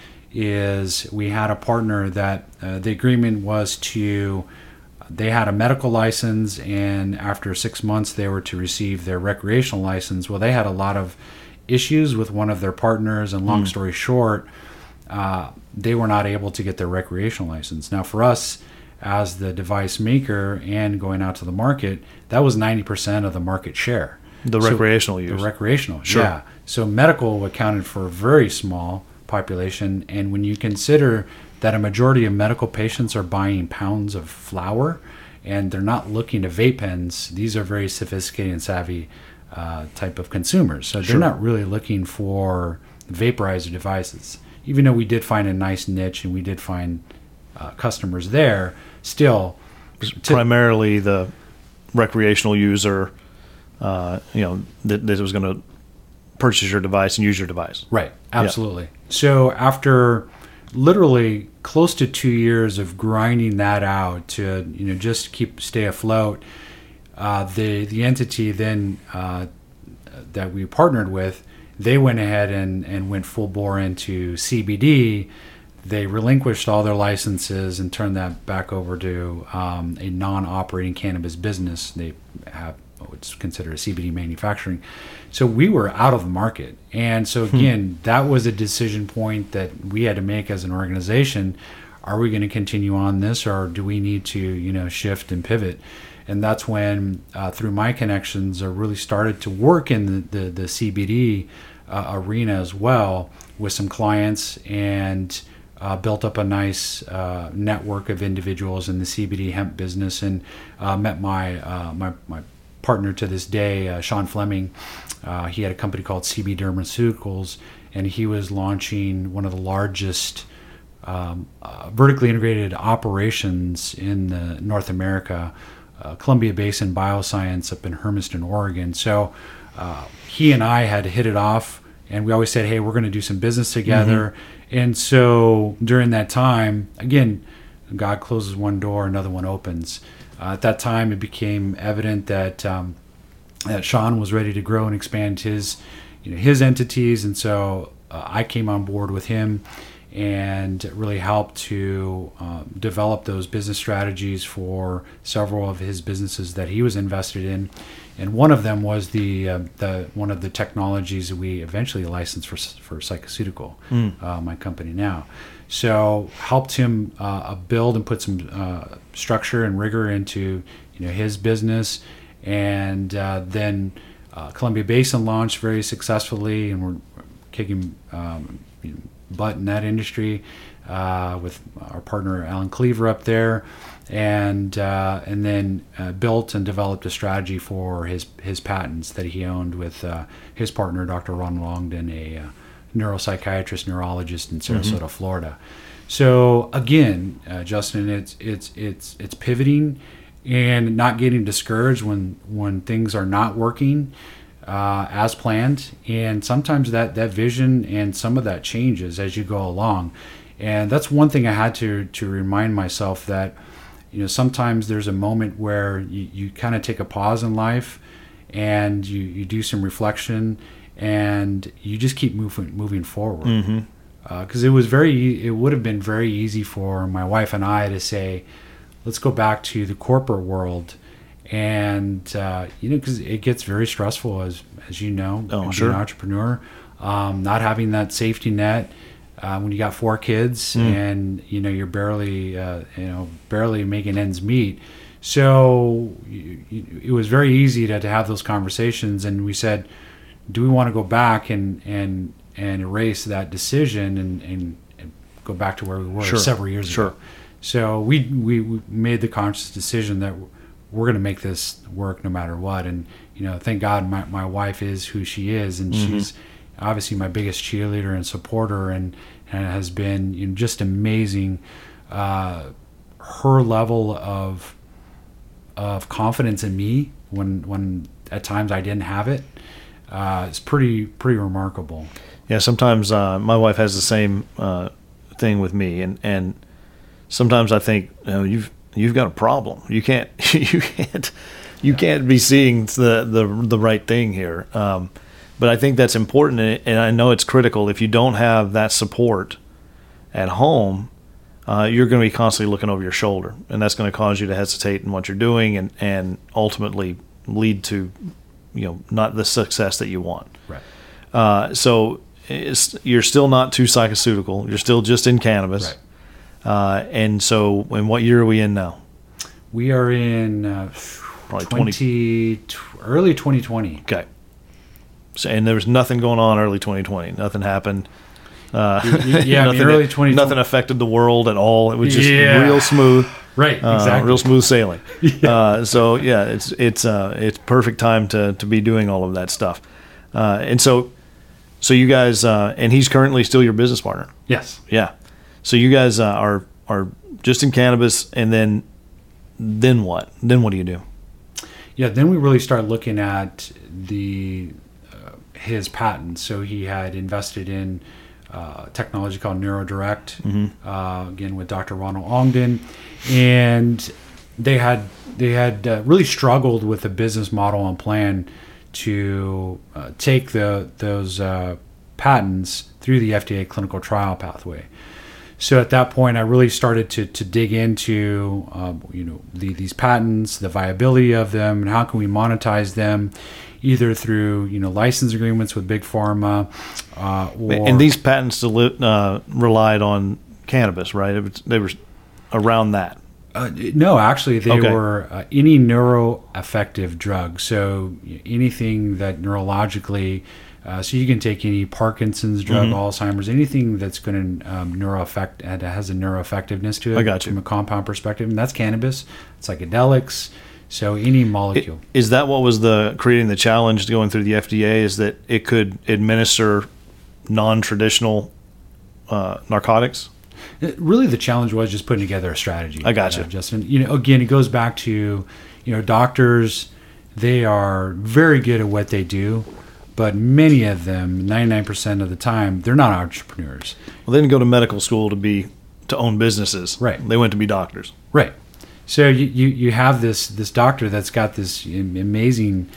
Is we had a partner that the agreement was they had a medical license, and after 6 months they were to receive their recreational license. Well, they had a lot of issues with one of their partners, and long story short, they were not able to get their recreational license. Now, for us, as the device maker and going out to the market, that was 90% of the market share. Recreational use. The recreational, sure. Yeah. So medical accounted for a very small population, and when you consider that a majority of medical patients are buying pounds of flour, and they're not looking to vape pens, these are very sophisticated and savvy type of consumers. So they're not really looking for vaporizer devices. Even though we did find a nice niche and we did find customers there, still primarily the recreational user, that was going to purchase your device and use your device. Right, absolutely. Yeah. So after literally close to 2 years of grinding that out to just stay afloat, the entity then that we partnered with, they went ahead and went full bore into CBD. They relinquished all their licenses and turned that back over to a non-operating cannabis business. They have what's considered a CBD manufacturing. So we were out of the market. And so again, that was a decision point that we had to make as an organization. Are we going to continue on this, or do we need to shift and pivot? And that's when, through my connections, I really started to work in the CBD arena as well with some clients, and built up a nice network of individuals in the CBD hemp business, and met my partner to this day, Sean Fleming. He had a company called CB Dermaceuticals, and he was launching one of the largest vertically integrated operations in North America, Columbia Basin Bioscience up in Hermiston, Oregon. So he and I had hit it off, and we always said, hey, we're going to do some business together. And so during that time, again, God closes one door, another one opens. At that time, it became evident that Sean was ready to grow and expand his entities, and so I came on board with him and really helped to develop those business strategies for several of his businesses that he was invested in. And one of them was the one of the technologies that we eventually licensed for Psychoceutical, my company now. So helped him build and put some structure and rigor into his business, and then Columbia Basin launched very successfully, and we're kicking butt in that industry with our partner Alan Cleaver up there, and then built and developed a strategy for his patents that he owned with his partner Dr. Ron Longden, a neuropsychiatrist, neurologist in Sarasota, Florida. So again, Justin, it's pivoting and not getting discouraged when things are not working as planned, and sometimes that vision and some of that changes as you go along. And that's one thing I had to remind myself, that sometimes there's a moment where you kind of take a pause in life, and you do some reflection, and you just keep moving forward. Because it would have been very easy for my wife and I to say, let's go back to the corporate world, and because it gets very stressful as being an entrepreneur, not having that safety net when you got 4 kids and you're barely making ends meet. So it was very easy to have those conversations, and we said, do we want to go back and erase that decision and go back to where we were Sure. several years Sure. ago. So we made the conscious decision that we're going to make this work no matter what. And, thank God my wife is who she is, and she's obviously my biggest cheerleader and supporter, and has been just amazing. Her level of confidence in me when at times I didn't have it, is pretty remarkable. Yeah, sometimes my wife has the same thing with me, and sometimes I think, you've got a problem. You can't be seeing the right thing here. But I think that's important, and I know it's critical. If you don't have that support at home, you're going to be constantly looking over your shoulder, and that's going to cause you to hesitate in what you're doing, and ultimately lead to, not the success that you want. Right. So you're still not too psychoceutical. You're still just in cannabis. Right. And so, in what year are we in now? We are in Probably early 2020. Okay. So, and there was nothing going on early 2020. Nothing happened. Early 2020. Nothing affected the world at all. It was just real smooth. Right. Exactly. Real smooth sailing. Yeah. It's perfect time to be doing all of that stuff. And so you guys, and he's currently still your business partner. Yes. Yeah. So you guys are just in cannabis, and then what? Then what do you do? Yeah. Then we really start looking at his patents. So he had invested in technology called NeuroDirect, again with Dr. Ronald Ogden, and they had really struggled with the business model and plan to take those patents through the FDA clinical trial pathway. So at that point, I really started to dig into these patents, the viability of them, and how can we monetize them, either through license agreements with big pharma, and these patents relied on cannabis, right? They were around that. No, actually, they were any neuroaffective drug. So anything that neurologically, so you can take any Parkinson's drug, Alzheimer's, anything that's going to neuroaffect, and has a neuroeffectiveness to it. I got you. From a compound perspective, and that's cannabis, psychedelics. So any molecule. Is that what was creating the challenge going through the FDA? Is that it could administer non-traditional narcotics? Really, the challenge was just putting together a strategy. I got you, Justin. Again, it goes back to, doctors. They are very good at what they do, but many of them, 99% of the time, they're not entrepreneurs. Well, they didn't go to medical school to own businesses. Right. They went to be doctors. Right. So you have this doctor that's got this amazing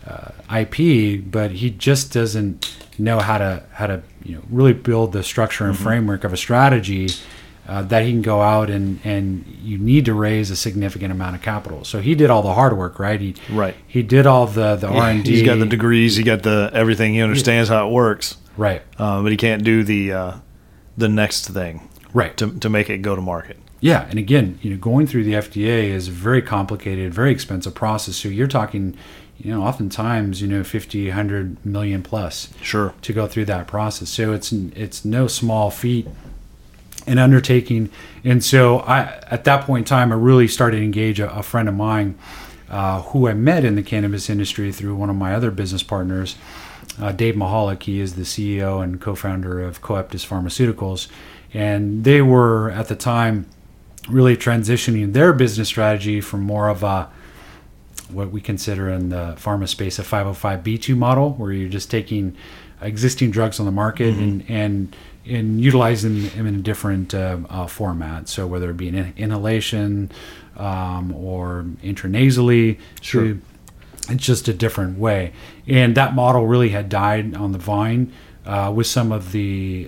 IP, but he just doesn't know how to really build the structure and framework of a strategy that he can go out and you need to raise a significant amount of capital. So he did all the hard work, right? He did all the R&D. He's got the degrees. He got the everything. He understands how it works. Right. But he can't do the next thing. Right. To make it go to market. Yeah, and again, going through the FDA is a very complicated, very expensive process. So you're talking, oftentimes, 50, 100 million plus. Sure. To go through that process. So it's no small feat and undertaking. And so at that point in time, I really started to engage a friend of mine who I met in the cannabis industry through one of my other business partners, Dave Mahalik. He is the CEO and co-founder of Coeptis Pharmaceuticals. And they were, at the time, really transitioning their business strategy from more of what we consider in the pharma space a 505(b)(2) model, where you're just taking existing drugs on the market and utilizing them in a different format. So whether it be an inhalation or intranasally, sure, it's just a different way. And that model really had died on the vine with some of the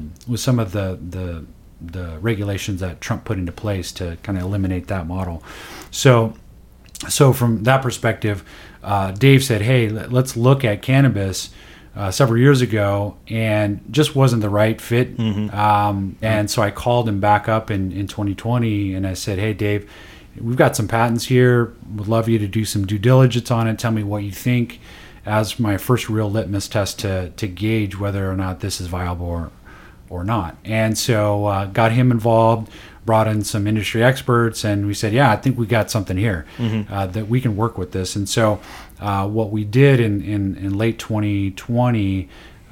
regulations that Trump put into place to kind of eliminate that model. So from that perspective, Dave said, hey, let's look at cannabis several years ago, and just wasn't the right fit. And so I called him back up in 2020, and I said, hey, Dave, we've got some patents here. Would love you to do some due diligence on it. Tell me what you think, as my first real litmus test to gauge whether or not this is viable or not. And so got him involved, brought in some industry experts, and we said, yeah, I think we got something here that we can work with this. And so what we did in late 2020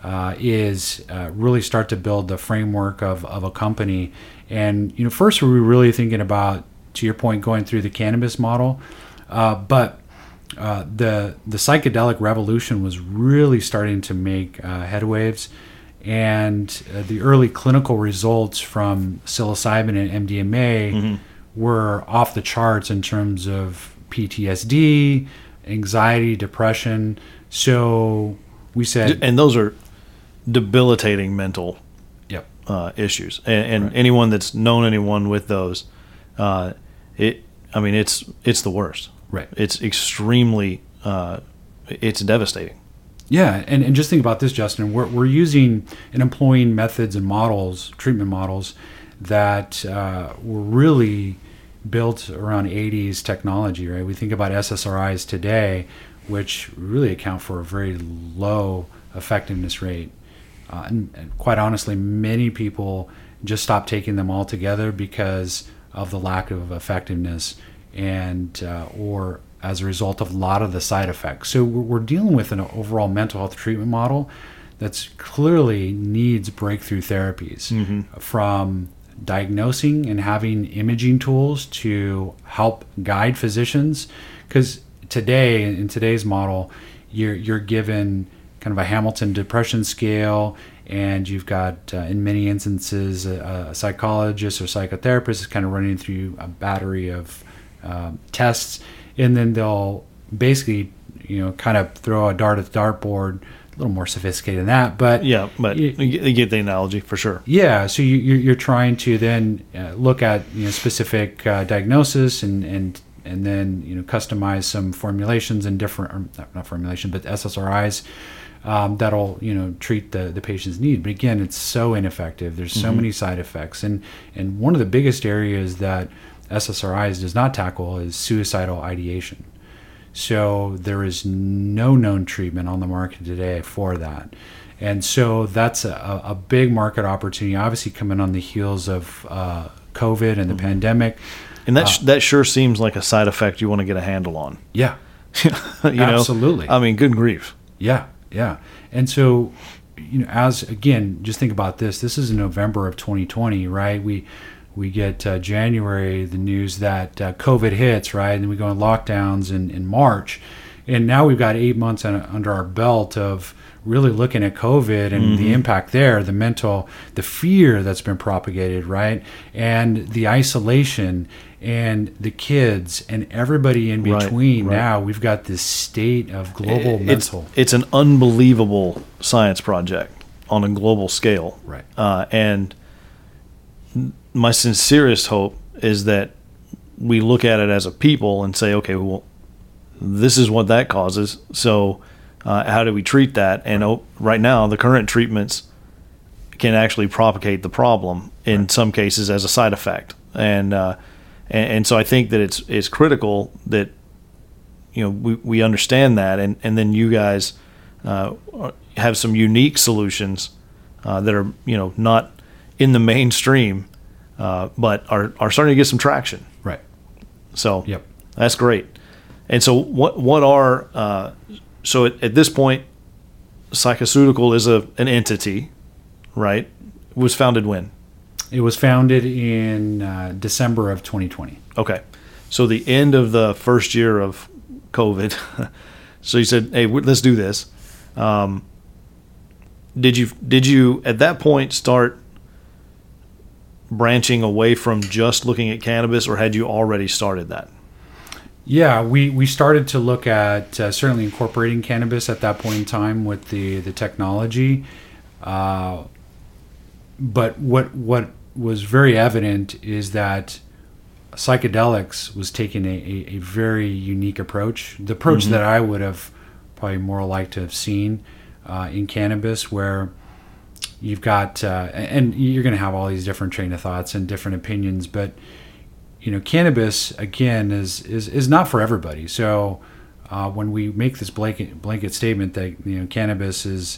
is really start to build the framework of a company. And first we were really thinking about, to your point, going through the cannabis model, but the psychedelic revolution was really starting to make headwaves, and the early clinical results from psilocybin and MDMA were off the charts in terms of PTSD, anxiety, depression. So we said, and those are debilitating mental issues, and right. Anyone that's known anyone with those, it's the worst. Right. It's extremely, it's devastating. Yeah, and just think about this, Justin. We're using and employing methods and models, treatment models, that were really built around 80s technology, right? We think about SSRIs today, which really account for a very low effectiveness rate. And quite honestly, many people just stop taking them altogether because of the lack of effectiveness and or as a result of a lot of the side effects. So we're dealing with an overall mental health treatment model that's clearly needs breakthrough therapies, from diagnosing and having imaging tools to help guide physicians. Because today, in today's model, you're given kind of a Hamilton depression scale, and you've got, in many instances, a psychologist or psychotherapist is kind of running through a battery of tests, and then they'll basically, kind of throw a dart at the dartboard. A little more sophisticated than that, but you get the analogy for sure. Yeah, so you're trying to then look at specific diagnosis and then customize some formulations and different, or not formulation, but SSRIs that'll treat the patient's need. But again, it's so ineffective. There's so many side effects, and one of the biggest areas that SSRIs does not tackle is suicidal ideation. So there is no known treatment on the market today for that. And so that's a big market opportunity, obviously coming on the heels of COVID and the pandemic. And that sure seems like a side effect you want to get a handle on. Yeah. Absolutely. I mean, good grief. Yeah. And so, just think about this. This is in November of 2020, right? We get January, the news that COVID hits, right? And we go in lockdowns in March. And now we've got 8 months under our belt of really looking at COVID and the impact there, the fear that's been propagated, right? And the isolation and the kids and everybody in between. Right. Now we've got this state of global mental. It's an unbelievable science project on a global scale. Right. And my sincerest hope is that we look at it as a people and say, okay, well, this is what that causes. So how do we treat that? And right now, the current treatments can actually propagate the problem in some cases as a side effect. And so I think that it's critical that we understand that, and then you guys have some unique solutions that are not in the mainstream. But are starting to get some traction. Right. So that's great. And so what are so at this point, Psychoceutical is an entity, right? It was founded when? It was founded in December of 2020. Okay. So the end of the first year of COVID. So you said, hey, let's do this. Did you at that point start branching away from just looking at cannabis, or had you already started that? Yeah, we started to look at certainly incorporating cannabis at that point in time with the technology. But what was very evident is that psychedelics was taking a very unique approach. The approach that I would have probably more liked to have seen in cannabis, where you've got, and you're going to have all these different train of thoughts and different opinions, but cannabis again is not for everybody. So when we make this blanket statement that cannabis is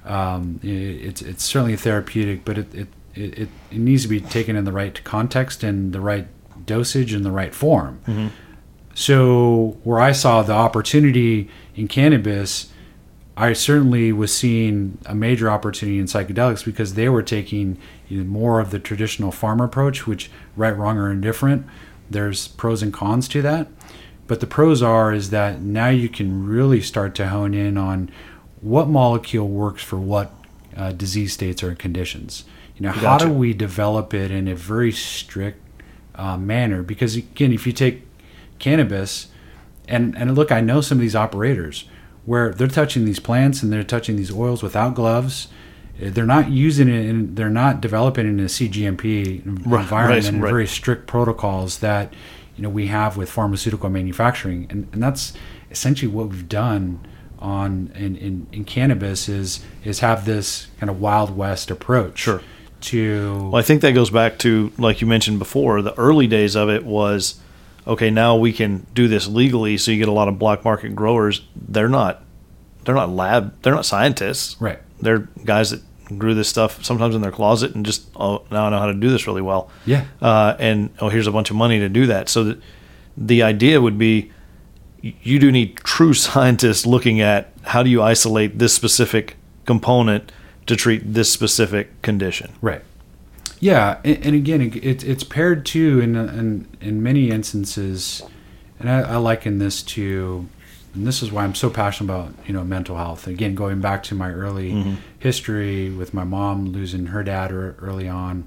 It's certainly therapeutic, but it needs to be taken in the right context and the right dosage and the right form. Mm-hmm. So where I saw the opportunity in cannabis, I certainly was seeing a major opportunity in psychedelics because they were taking more of the traditional farm approach, which right, wrong, or indifferent. There's pros and cons to that. But the pros is that now you can really start to hone in on what molecule works for what disease states or conditions. How do we develop it in a very strict manner? Because again, if you take cannabis, and look, I know some of these operators where they're touching these plants and they're touching these oils without gloves. They're not using it, and they're not developing it in a CGMP environment and very strict protocols that we have with pharmaceutical manufacturing, and that's essentially what we've done in cannabis is have this kind of Wild West approach. Sure. Well, I think that goes back to, like you mentioned before, the early days of it was, okay, now we can do this legally, so you get a lot of black market growers. They're not scientists. Right. They're guys that grew this stuff sometimes in their closet and just, now I know how to do this really well. Yeah. And here's a bunch of money to do that. So the idea would be, you do need true scientists looking at how do you isolate this specific component to treat this specific condition. Right. Yeah, and again, it's paired too in many instances, and I liken this to, and this is why I'm so passionate about mental health. Again, going back to my early history with my mom losing her dad early on,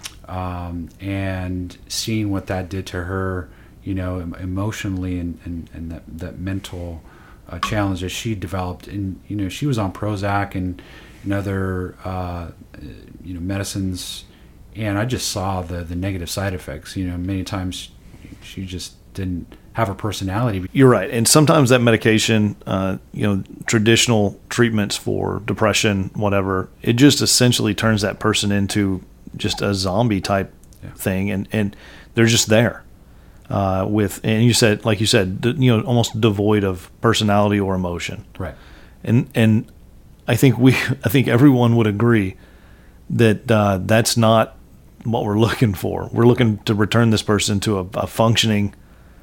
and seeing what that did to her, emotionally and that mental challenge that she developed, and she was on Prozac and other medicines. And I just saw the negative side effects. Many times she just didn't have a personality. You're right. And sometimes that medication, traditional treatments for depression, whatever, it just essentially turns that person into just a zombie type thing. And they're just there and you said, like you said, almost devoid of personality or emotion. Right. And I think everyone would agree that that's not what we're looking for. We're looking to return this person to a functioning,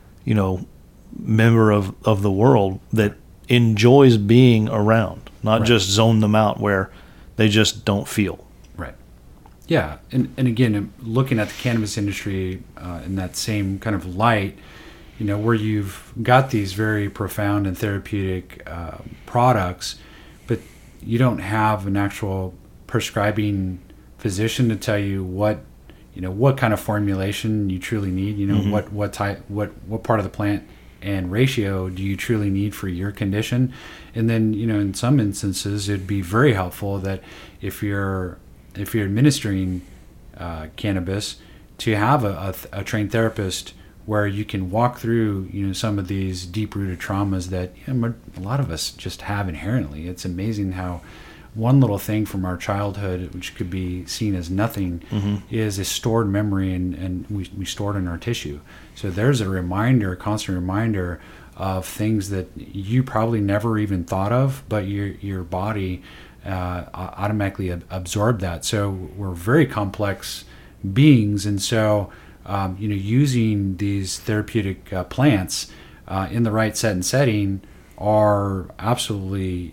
member of the world that enjoys being around, not just zone them out where they just don't feel. Right. Yeah. And again, looking at the cannabis industry in that same kind of light, where you've got these very profound and therapeutic products, but you don't have an actual prescribing physician to tell you what kind of formulation you truly need, what type, what part of the plant and ratio do you truly need for your condition. And then in some instances it'd be very helpful that if you're administering cannabis, to have a trained therapist where you can walk through some of these deep-rooted traumas that a lot of us just have inherently. It's amazing how one little thing from our childhood, which could be seen as nothing, is a stored memory, and we store it in our tissue. So there's a constant reminder of things that you probably never even thought of, but your body automatically absorbed that. So we're very complex beings, and so using these therapeutic plants in the right set and setting are absolutely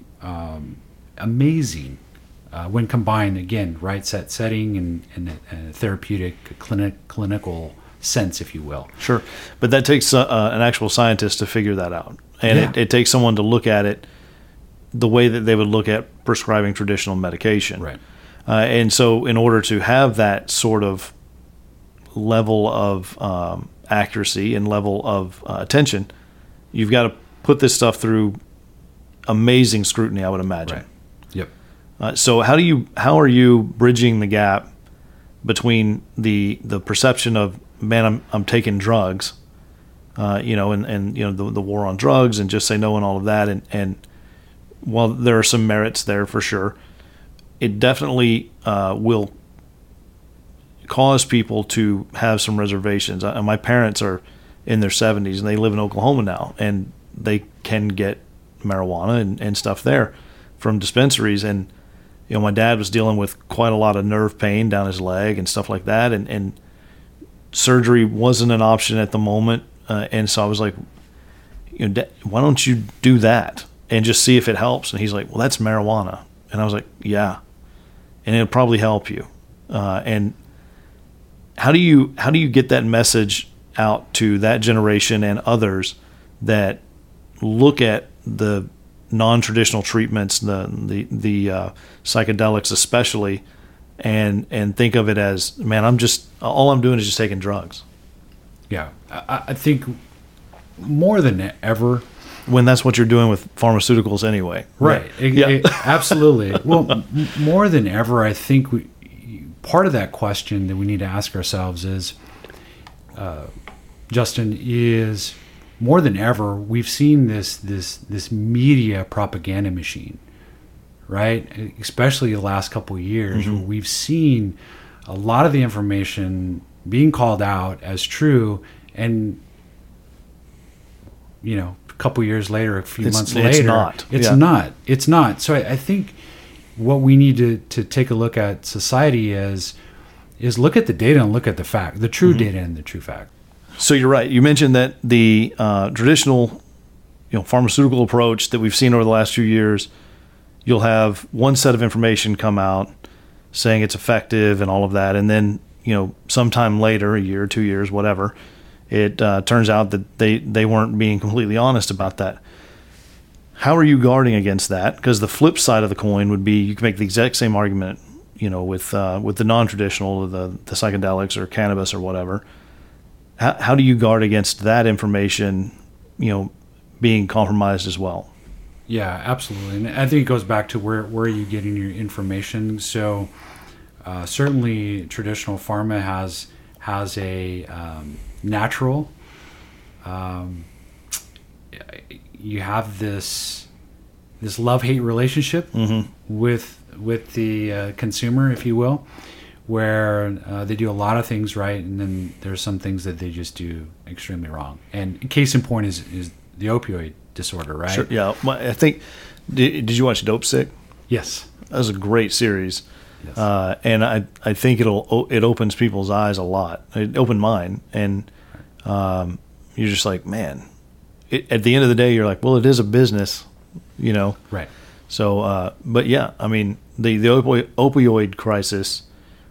amazing when combined, again, right setting and a therapeutic clinical sense, if you will. Sure. But that takes an actual scientist to figure that out. And it takes someone to look at it the way that they would look at prescribing traditional medication. Right. And so in order to have that sort of level of accuracy and level of attention, you've got to put this stuff through amazing scrutiny, I would imagine. Right. Yep. So how are you bridging the gap between the perception of, man, I'm taking drugs, and the war on drugs and just say no and all of that, and while there are some merits there for sure, it definitely will cause people to have some reservations. My parents are in their 70s and they live in Oklahoma now, and they can get marijuana and stuff there from dispensaries, and my dad was dealing with quite a lot of nerve pain down his leg and stuff like that, and surgery wasn't an option at the moment, and so I was like, why don't you do that and just see if it helps? And he's like, well, that's marijuana. And I was like, yeah, and it'll probably help you. And how do you get that message out to that generation and others that look at the non-traditional treatments, the psychedelics especially, and think of it as, man, all I'm doing is just taking drugs? Yeah, I think more than ever, when that's what you're doing with pharmaceuticals anyway. Right. Yeah. Absolutely. Well, more than ever, I think part of that question that we need to ask ourselves is, Justin, is more than ever, we've seen this media propaganda machine, right? Especially the last couple of years, where we've seen a lot of the information being called out as true, and a couple of years later, a few months later, it's not. So I think what we need to take a look at society is look at the data and look at the fact, the true data and the true fact. So you're right. You mentioned that the traditional, pharmaceutical approach that we've seen over the last few years, you'll have one set of information come out saying it's effective and all of that, and then sometime later, a year, 2 years, whatever, it turns out that they weren't being completely honest about that. How are you guarding against that? Because the flip side of the coin would be you can make the exact same argument, with the non-traditional, the psychedelics or cannabis or whatever. How do you guard against that information, being compromised as well? Yeah, absolutely. And I think it goes back to where are you getting your information. So certainly traditional pharma has a natural. You have this love-hate relationship with the consumer, if you will, where they do a lot of things right, and then there's some things that they just do extremely wrong. And case in point is the opioid disorder, right? Sure, yeah. I think, did you watch Dope Sick? Yes. That was a great series. Yes. And I think it opens people's eyes a lot. It opened mine, and you're just like, man. At the end of the day, you're like, well, it is a business, Right. So, but yeah, I mean, the opioid crisis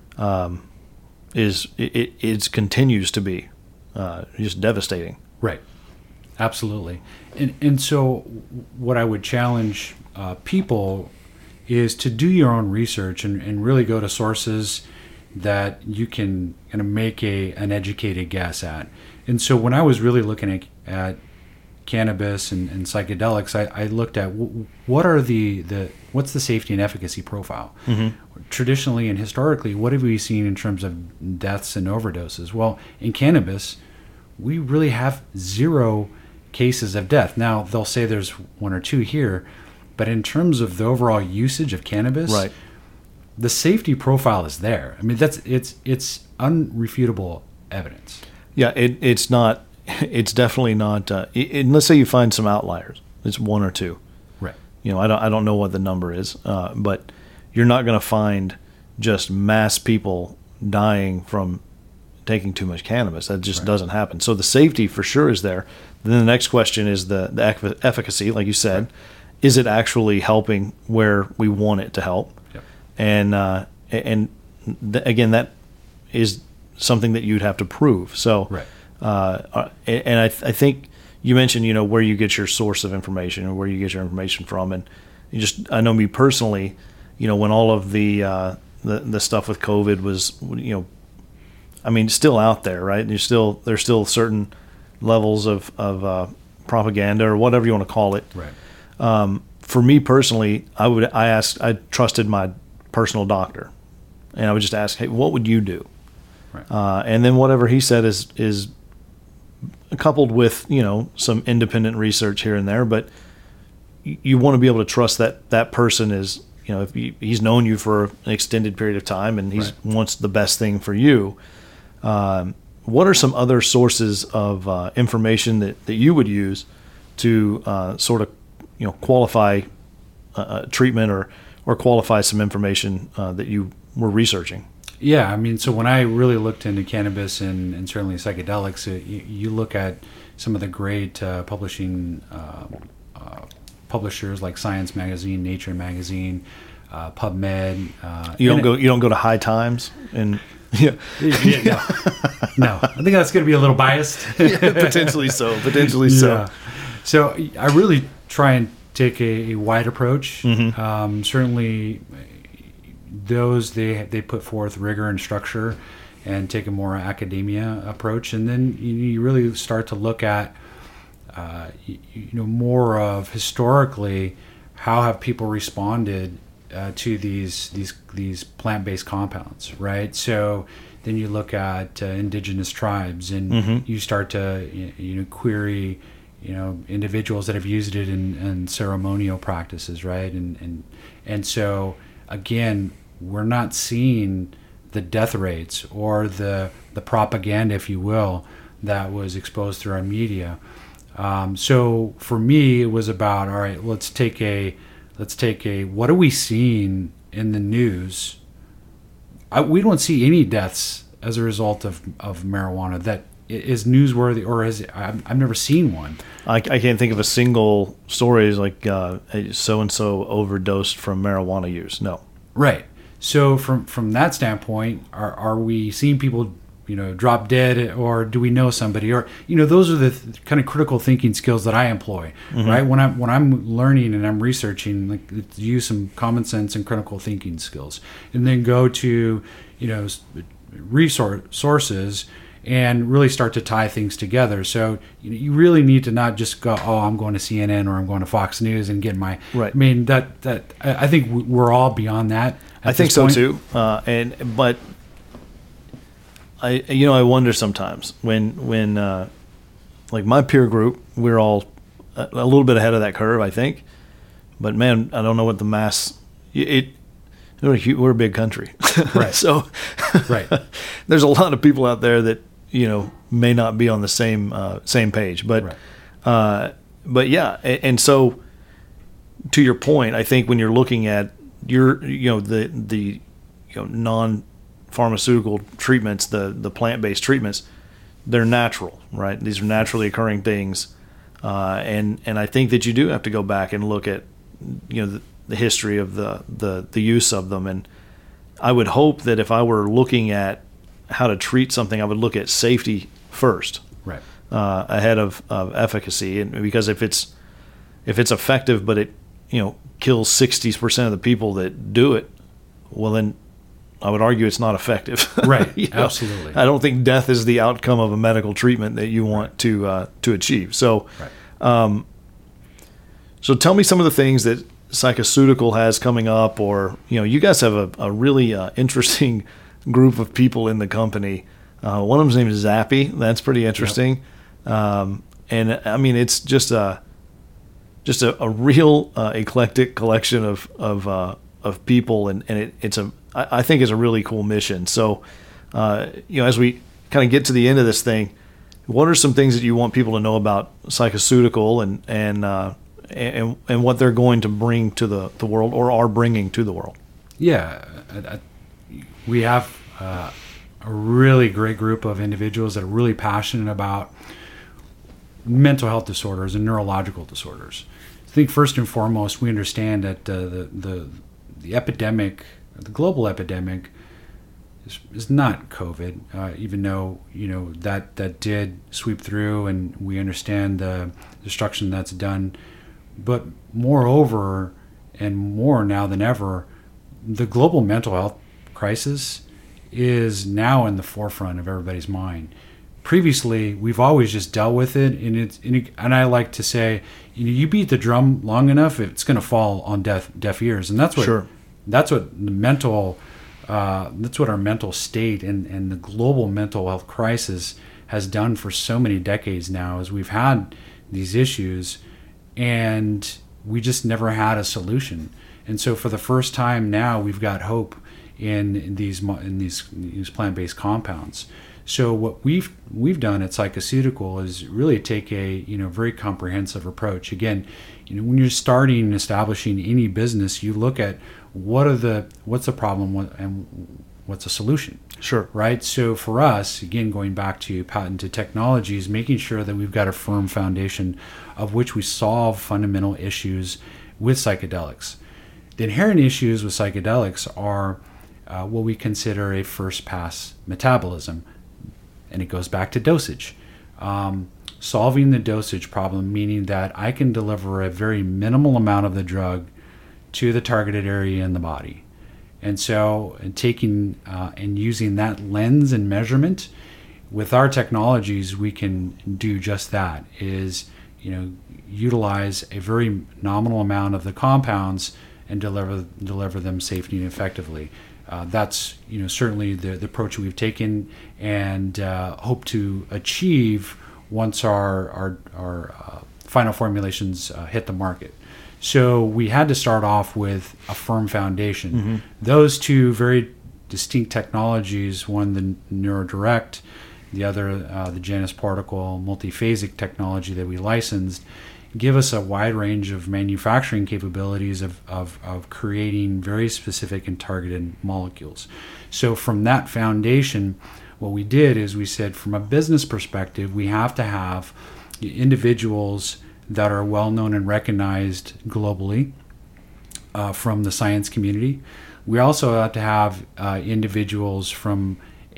it continues to be just devastating. Right. Absolutely. And so what I would challenge people is to do your own research and really go to sources that you can kind of make an educated guess at. And so when I was really looking at cannabis and psychedelics, I looked at what's the safety and efficacy profile. Traditionally and historically, what have we seen in terms of deaths and overdoses? Well, in cannabis, we really have 0 cases of death. Now, they'll say there's 1 or 2 here, but in terms of the overall usage of cannabis, right, the safety profile is there. I mean, it's unrefutable evidence. Yeah, it's not. It's definitely not. Let's say you find some outliers. It's 1 or 2. Right. I don't know what the number is, but you're not going to find just mass people dying from taking too much cannabis. That just doesn't happen. So the safety for sure is there. Then the next question is the efficacy, like you said. Right. Is it actually helping where we want it to help? Yep. And again, that is something that you'd have to prove. So, right. And I think you mentioned, where you get your source of information or where you get your information from. And I know me personally, when all of the stuff with COVID was, still out there, right? And there's still certain levels of propaganda or whatever you want to call it. Right. For me personally, I trusted my personal doctor, and I would just ask, hey, what would you do? Right. And then whatever he said is coupled with, some independent research here and there, but you want to be able to trust that person is, if he's known you for an extended period of time and he wants the best thing for you. What are some other sources of information that you would use to sort of, qualify treatment or qualify some information that you were researching. Yeah, I mean, so when I really looked into cannabis and certainly psychedelics, you look at some of the great publishing publishers like Science Magazine, Nature Magazine, PubMed. You don't go to High Times and. Yeah. No, I think that's going to be a little biased. Potentially so. So I really try and take a wide approach. Mm-hmm. Certainly, those they put forth rigor and structure, and take a more academia approach, and then you really start to look at more of historically how have people responded to these plant-based compounds, right? So then you look at indigenous tribes, and you start to query individuals that have used it in ceremonial practices, right? And so again, we're not seeing the death rates or the propaganda, if you will, that was exposed through our media. So for me, it was about, all right, let's take a what are we seeing in the news? We don't see any deaths as a result of marijuana that is newsworthy, or I've never seen one. I can't think of a single story like so and so overdosed from marijuana use. No. Right. So from that standpoint, are we seeing people drop dead, or do we know somebody, or those are the kind of critical thinking skills that I employ, right? When I'm learning and I'm researching, like, use some common sense and critical thinking skills, and then go to sources and really start to tie things together. So you really need to not just go, oh, I'm going to CNN or I'm going to Fox News and get my right. I mean that I think we're all beyond that. I think so too, but I wonder sometimes when like my peer group, we're all a little bit ahead of that curve, I think. But man, I don't know what the mass. We're a big country, right? So, right. There's a lot of people out there that may not be on the same page, but right. But yeah, and so to your point, I think when you're looking at the non-pharmaceutical treatments, the plant-based treatments, they're natural, right? These are naturally occurring things, and I think that you do have to go back and look at the history of the use of them. And I would hope that if I were looking at how to treat something, I would look at safety first, right, ahead of efficacy. And because if it's effective, but it kills 60% of the people that do it, well then I would argue it's not effective. Right. Absolutely. I don't think death is the outcome of a medical treatment that you want to achieve. So, right. So tell me some of the things that Psychoceutical has coming up, or you guys have a really interesting group of people in the company. One of them's name is Zappy. That's pretty interesting. Yep. And I mean, it's just a real eclectic collection of people, and I think it's a really cool mission. So, as we kind of get to the end of this thing, what are some things that you want people to know about Psychoceutical and what they're going to bring to the world, or are bringing to the world? Yeah, we have a really great group of individuals that are really passionate about mental health disorders and neurological disorders. I think first and foremost, we understand that the epidemic, the global epidemic, is not COVID, even though that did sweep through, and we understand the destruction that's done. But moreover, and more now than ever, the global mental health crisis is now in the forefront of everybody's mind. Previously, we've always just dealt with it, and I like to say, you beat the drum long enough, it's going to fall on deaf ears, and that's what sure. That's what the mental, that's what our mental state and the global mental health crisis has done for so many decades now. Is we've had these issues, and we just never had a solution. And so, for the first time now, we've got hope in these plant-based compounds. So what we've done at Psychoceutical is really take a very comprehensive approach. Again, when you're starting and establishing any business, you look at what's the problem and what's the solution. Sure. Right. So for us, again, going back to patented technologies, making sure that we've got a firm foundation of which we solve fundamental issues with psychedelics. The inherent issues with psychedelics are what we consider a first pass metabolism. And it goes back to dosage. Solving the dosage problem, meaning that I can deliver a very minimal amount of the drug to the targeted area in the body. And so taking and using that lens and measurement, with our technologies, we can do just that, is utilize a very nominal amount of the compounds and deliver them safely and effectively. That's certainly the approach we've taken and hope to achieve once our final formulations hit the market. So we had to start off with a firm foundation. Mm-hmm. Those two very distinct technologies, one the NeuroDirect, the other the Janus Particle multiphasic technology that we licensed, give us a wide range of manufacturing capabilities of creating very specific and targeted molecules. So from that foundation, what we did is we said, from a business perspective, we have to have individuals that are well known and recognized globally from the science community. We also have to have individuals from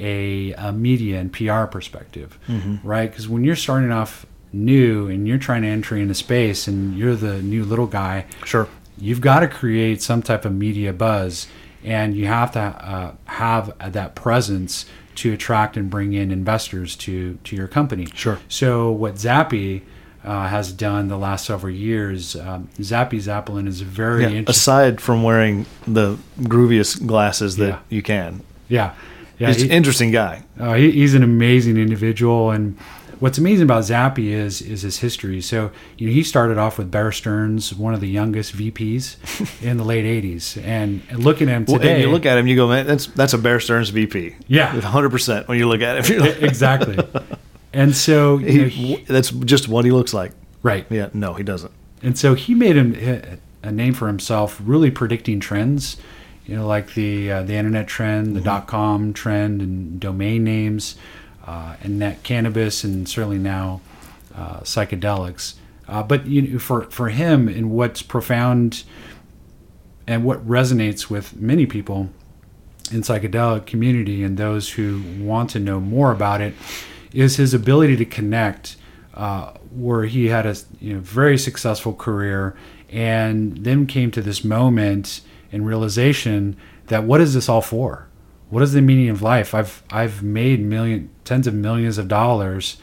a media and PR perspective, mm-hmm. right? Because when you're starting off new and you're trying to enter into space and you're the new little guy, sure, you've got to create some type of media buzz, and you have to have that presence to attract and bring in investors to your company. Sure. So what Zappy has done the last several years, Zappy Zappelin is very interesting. Aside from wearing the grooviest glasses that you can. Yeah. He's an interesting guy. He's an amazing individual, and what's amazing about Zappy is his history. So he started off with Bear Stearns, one of the youngest VPs in the late '80s, and looking at him today, and you look at him, you go, man, that's a Bear Stearns VP. Yeah, 100% when you look at him. Exactly. And so that's just what he looks like. Right. Yeah. No, he doesn't. And so he made a name for himself, really predicting trends. Like the internet trend, the mm-hmm. .com trend, and domain names, and net cannabis, and certainly now psychedelics. But for him, and what's profound and what resonates with many people in psychedelic community and those who want to know more about it, is his ability to connect, where he had a very successful career, and then came to this moment and realization that, what is this all for? What is the meaning of life? I've made tens of millions of dollars,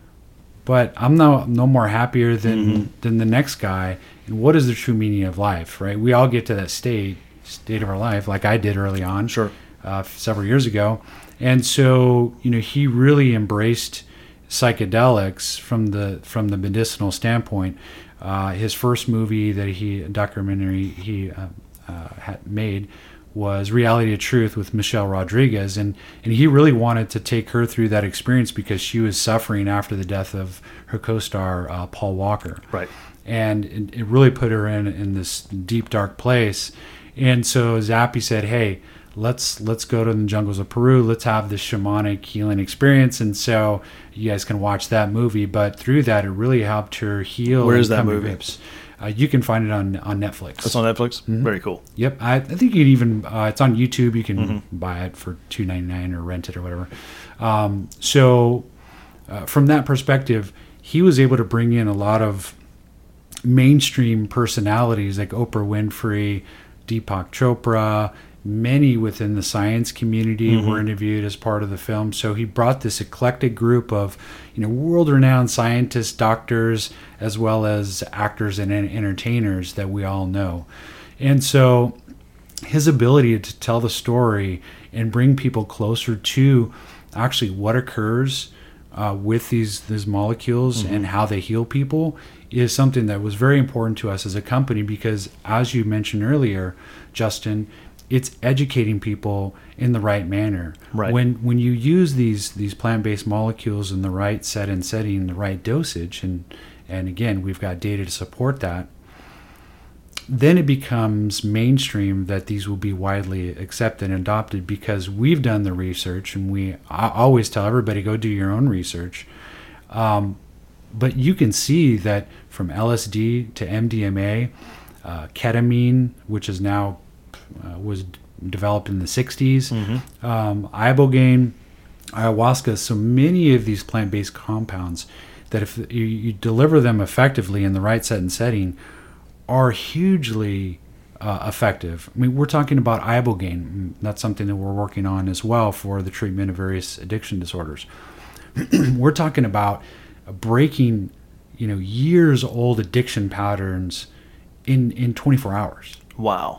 but I'm no more happier than mm-hmm. than the next guy. And what is the true meaning of life? Right? We all get to that state of our life, like I did early on, sure, several years ago. And so he really embraced psychedelics from the medicinal standpoint. His first movie documentary he had made was Reality of Truth with Michelle Rodriguez, and he really wanted to take her through that experience because she was suffering after the death of her co-star Paul Walker. Right. And it really put her in this deep, dark place. And so Zappy said, hey, let's go to the jungles of Peru. Let's have this shamanic healing experience. And so you guys can watch that movie. But through that, it really helped her heal. Where is that movie? You can find it on Netflix. That's on Netflix? Mm-hmm. Very cool. Yep. I think you can even, it's on YouTube. You can mm-hmm. buy it for $2.99 or rent it or whatever. So from that perspective, he was able to bring in a lot of mainstream personalities like Oprah Winfrey, Deepak Chopra. Many within the science community mm-hmm. were interviewed as part of the film. So he brought this eclectic group of, world-renowned scientists, doctors, as well as actors and entertainers that we all know. And so his ability to tell the story and bring people closer to actually what occurs with these molecules mm-hmm. and how they heal people is something that was very important to us as a company, because as you mentioned earlier, Justin, it's educating people in the right manner. Right. When you use these plant-based molecules in the right set and setting, the right dosage, and again, we've got data to support that, then it becomes mainstream that these will be widely accepted and adopted because we've done the research, and I always tell everybody, go do your own research. But you can see that from LSD to MDMA, ketamine, which is now was developed in the 60s, ibogaine, ayahuasca, so many of these plant-based compounds that if you deliver them effectively in the right set and setting are hugely effective. I mean, we're talking about ibogaine. That's something that we're working on as well for the treatment of various addiction disorders. We're talking about breaking, years old addiction patterns in 24 hours. Wow.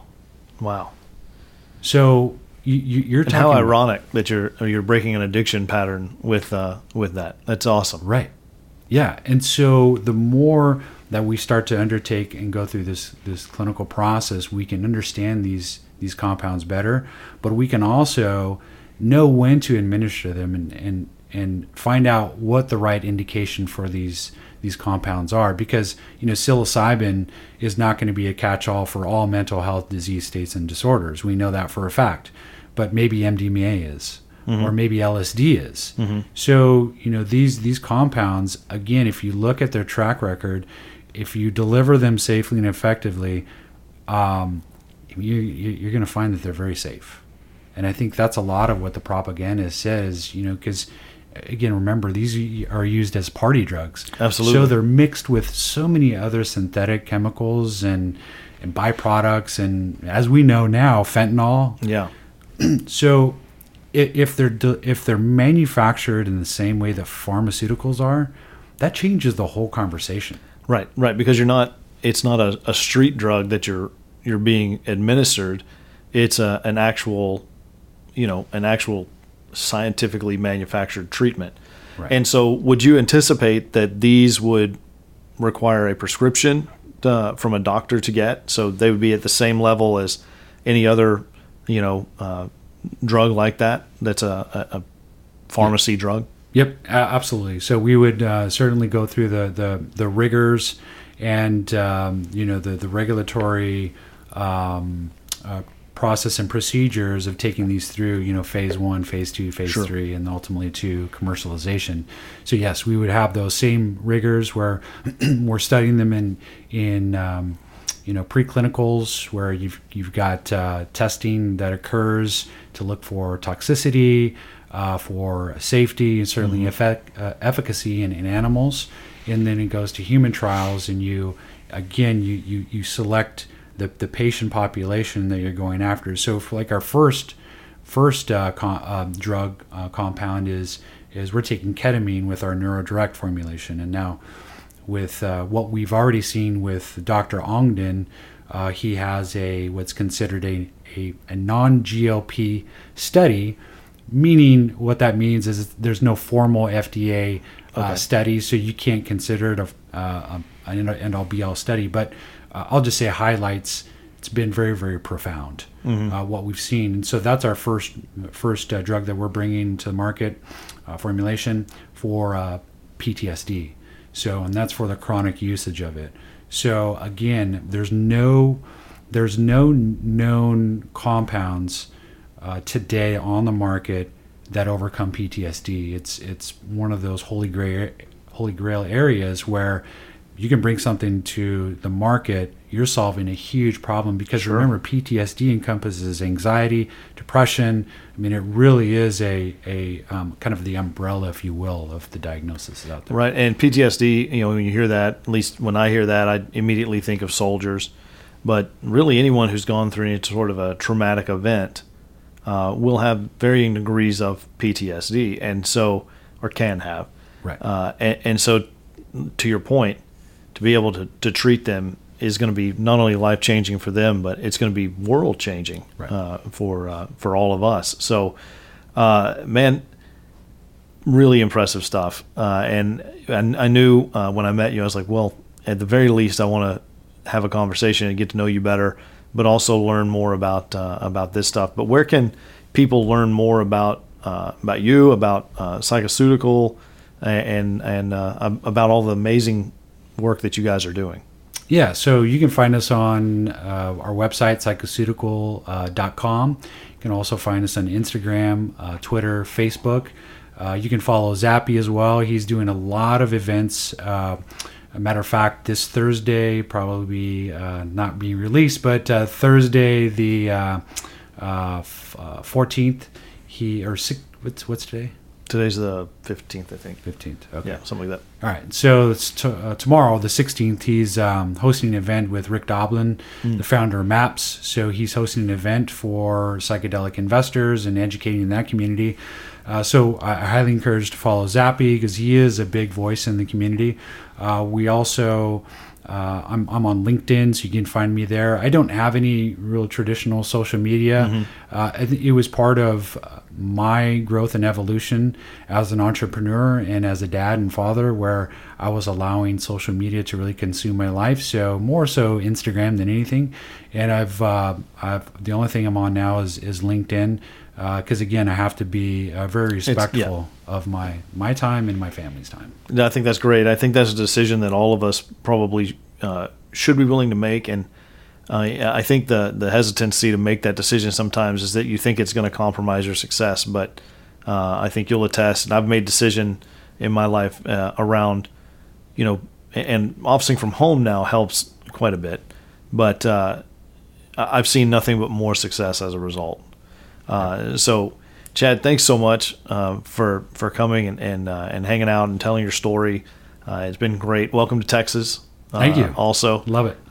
So you're talking. And how ironic that you're breaking an addiction pattern with that. That's awesome. Right. Yeah. And so the more that we start to undertake and go through this clinical process, we can understand these compounds better, but we can also know when to administer them and find out what the right indication for these compounds are, because psilocybin is not going to be a catch-all for all mental health disease states and disorders. We know that for a fact, but maybe MDMA is, or maybe LSD is. So these compounds, again, if you look at their track record, if you deliver them safely and effectively, you're going to find that they're very safe. And I think that's a lot of what the propaganda says, because again, remember, these are used as party drugs. Absolutely. So they're mixed with so many other synthetic chemicals and byproducts, and as we know now, fentanyl. Yeah. So if they're manufactured in the same way that pharmaceuticals are, that changes the whole conversation. Right, because it's not a street drug that you're being administered. It's an actual scientifically manufactured treatment. Right. And so would you anticipate that these would require a prescription from a doctor to get? So they would be at the same level as any other, drug like that that's a pharmacy drug? Yep, absolutely. So we would certainly go through the rigors and the regulatory process and procedures of taking these through phase 1, phase 2, phase 3, and ultimately to commercialization. So yes, we would have those same rigors where we're studying them in preclinicals, where you've got testing that occurs to look for toxicity, for safety, and certainly efficacy in animals, and then it goes to human trials, and you select the patient population that you're going after. So for like our first drug compound is we're taking ketamine with our NeuroDirect formulation, and now with what we've already seen with Dr. Ogden, he has what's considered a non-GLP study. Meaning, what that means is there's no formal FDA study, so you can't consider it an end-all be-all study. But I'll just say highlights. It's been very, very profound what we've seen, and so that's our first drug that we're bringing to the market, formulation for PTSD. So, and that's for the chronic usage of it. So again, there's no known compounds today on the market that overcome PTSD. It's one of those holy grail areas where you can bring something to the market, you're solving a huge problem, because remember, PTSD encompasses anxiety, depression. I mean, it really is a kind of the umbrella, if you will, of the diagnosis out there. Right, and PTSD, when you hear that, at least when I hear that, I immediately think of soldiers. But really anyone who's gone through any sort of a traumatic event will have varying degrees of PTSD, and so, or can have. Right. And so, to your point, to be able to treat them is going to be not only life-changing for them, but it's going to be world-changing for all of us. So, man, really impressive stuff. And I knew when I met you, I was like, well, at the very least, I want to have a conversation and get to know you better but also learn more about this stuff. But where can people learn more about you, about Psychoceutical, and about all the amazing work that you guys are doing? Yeah, so you can find us on our website, psychoceutical.com. You can also find us on Instagram, Twitter, Facebook. You can follow Zappy as well. He's doing a lot of events. A matter of fact, this Thursday, probably not being released, but Thursday the 14th, what's today? Today's the 15th, I think. 15th, okay. Yeah, something like that. All right, so it's tomorrow, the 16th, he's hosting an event with Rick Doblin, the founder of MAPS. So he's hosting an event for psychedelic investors and educating that community. So I highly encourage to follow Zappy because he is a big voice in the community. We also... I'm on LinkedIn, so you can find me there. I don't have any real traditional social media. It was part of my growth and evolution as an entrepreneur and as a dad and father, where I was allowing social media to really consume my life. So more so Instagram than anything. And I've the only thing I'm on now is LinkedIn. Because again, I have to be very respectful of my time and my family's time. I think that's great. I think that's a decision that all of us probably should be willing to make. And I think the hesitancy to make that decision sometimes is that you think it's going to compromise your success. But I think you'll attest, and I've made decision in my life around, and officing from home now helps quite a bit. But I've seen nothing but more success as a result. So, Chad, thanks so much for coming and hanging out and telling your story. It's been great. Welcome to Texas. Thank you. Also, love it.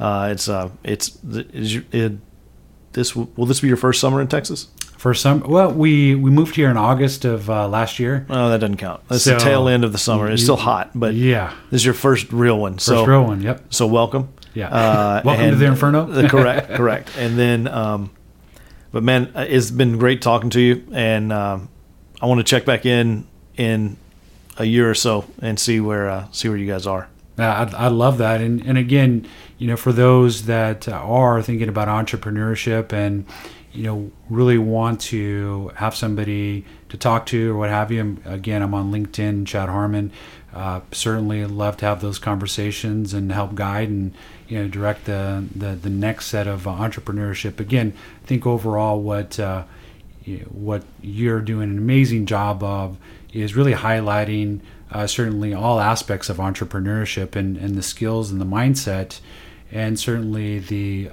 Will this be your first summer in Texas? First summer. Well, we moved here in August of last year. Oh, that doesn't count. That's the tail end of the summer. It's still hot, but yeah, this is your first real one. First real one. Yep. So welcome. Yeah. Welcome to the Inferno. Correct. And then. But man, it's been great talking to you, and I want to check back in a year or so and see where you guys are. I love that, and again, for those that are thinking about entrepreneurship and really want to have somebody to talk to or what have you. Again, I'm on LinkedIn, Chad Harmon. Certainly love to have those conversations and help guide and direct the next set of entrepreneurship. Again, I think overall what you're doing an amazing job of is really highlighting certainly all aspects of entrepreneurship and the skills and the mindset, and certainly the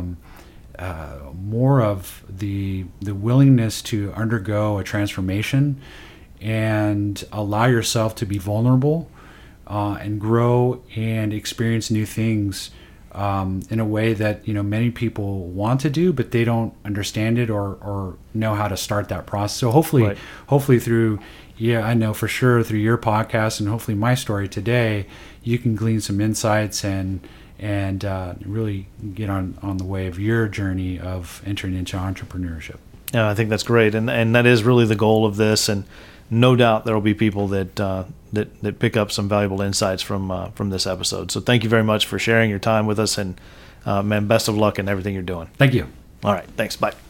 more of the willingness to undergo a transformation and allow yourself to be vulnerable and grow and experience new things in a way that many people want to do, but they don't understand it or know how to start that process. So hopefully through, I know for sure through your podcast and hopefully my story today, you can glean some insights and really get on the way of your journey of entering into entrepreneurship. Yeah, I think that's great, and that is really the goal of this. And no doubt there will be people that pick up some valuable insights from this episode. So thank you very much for sharing your time with us, and man, best of luck in everything you're doing. Thank you. All right, thanks. Bye.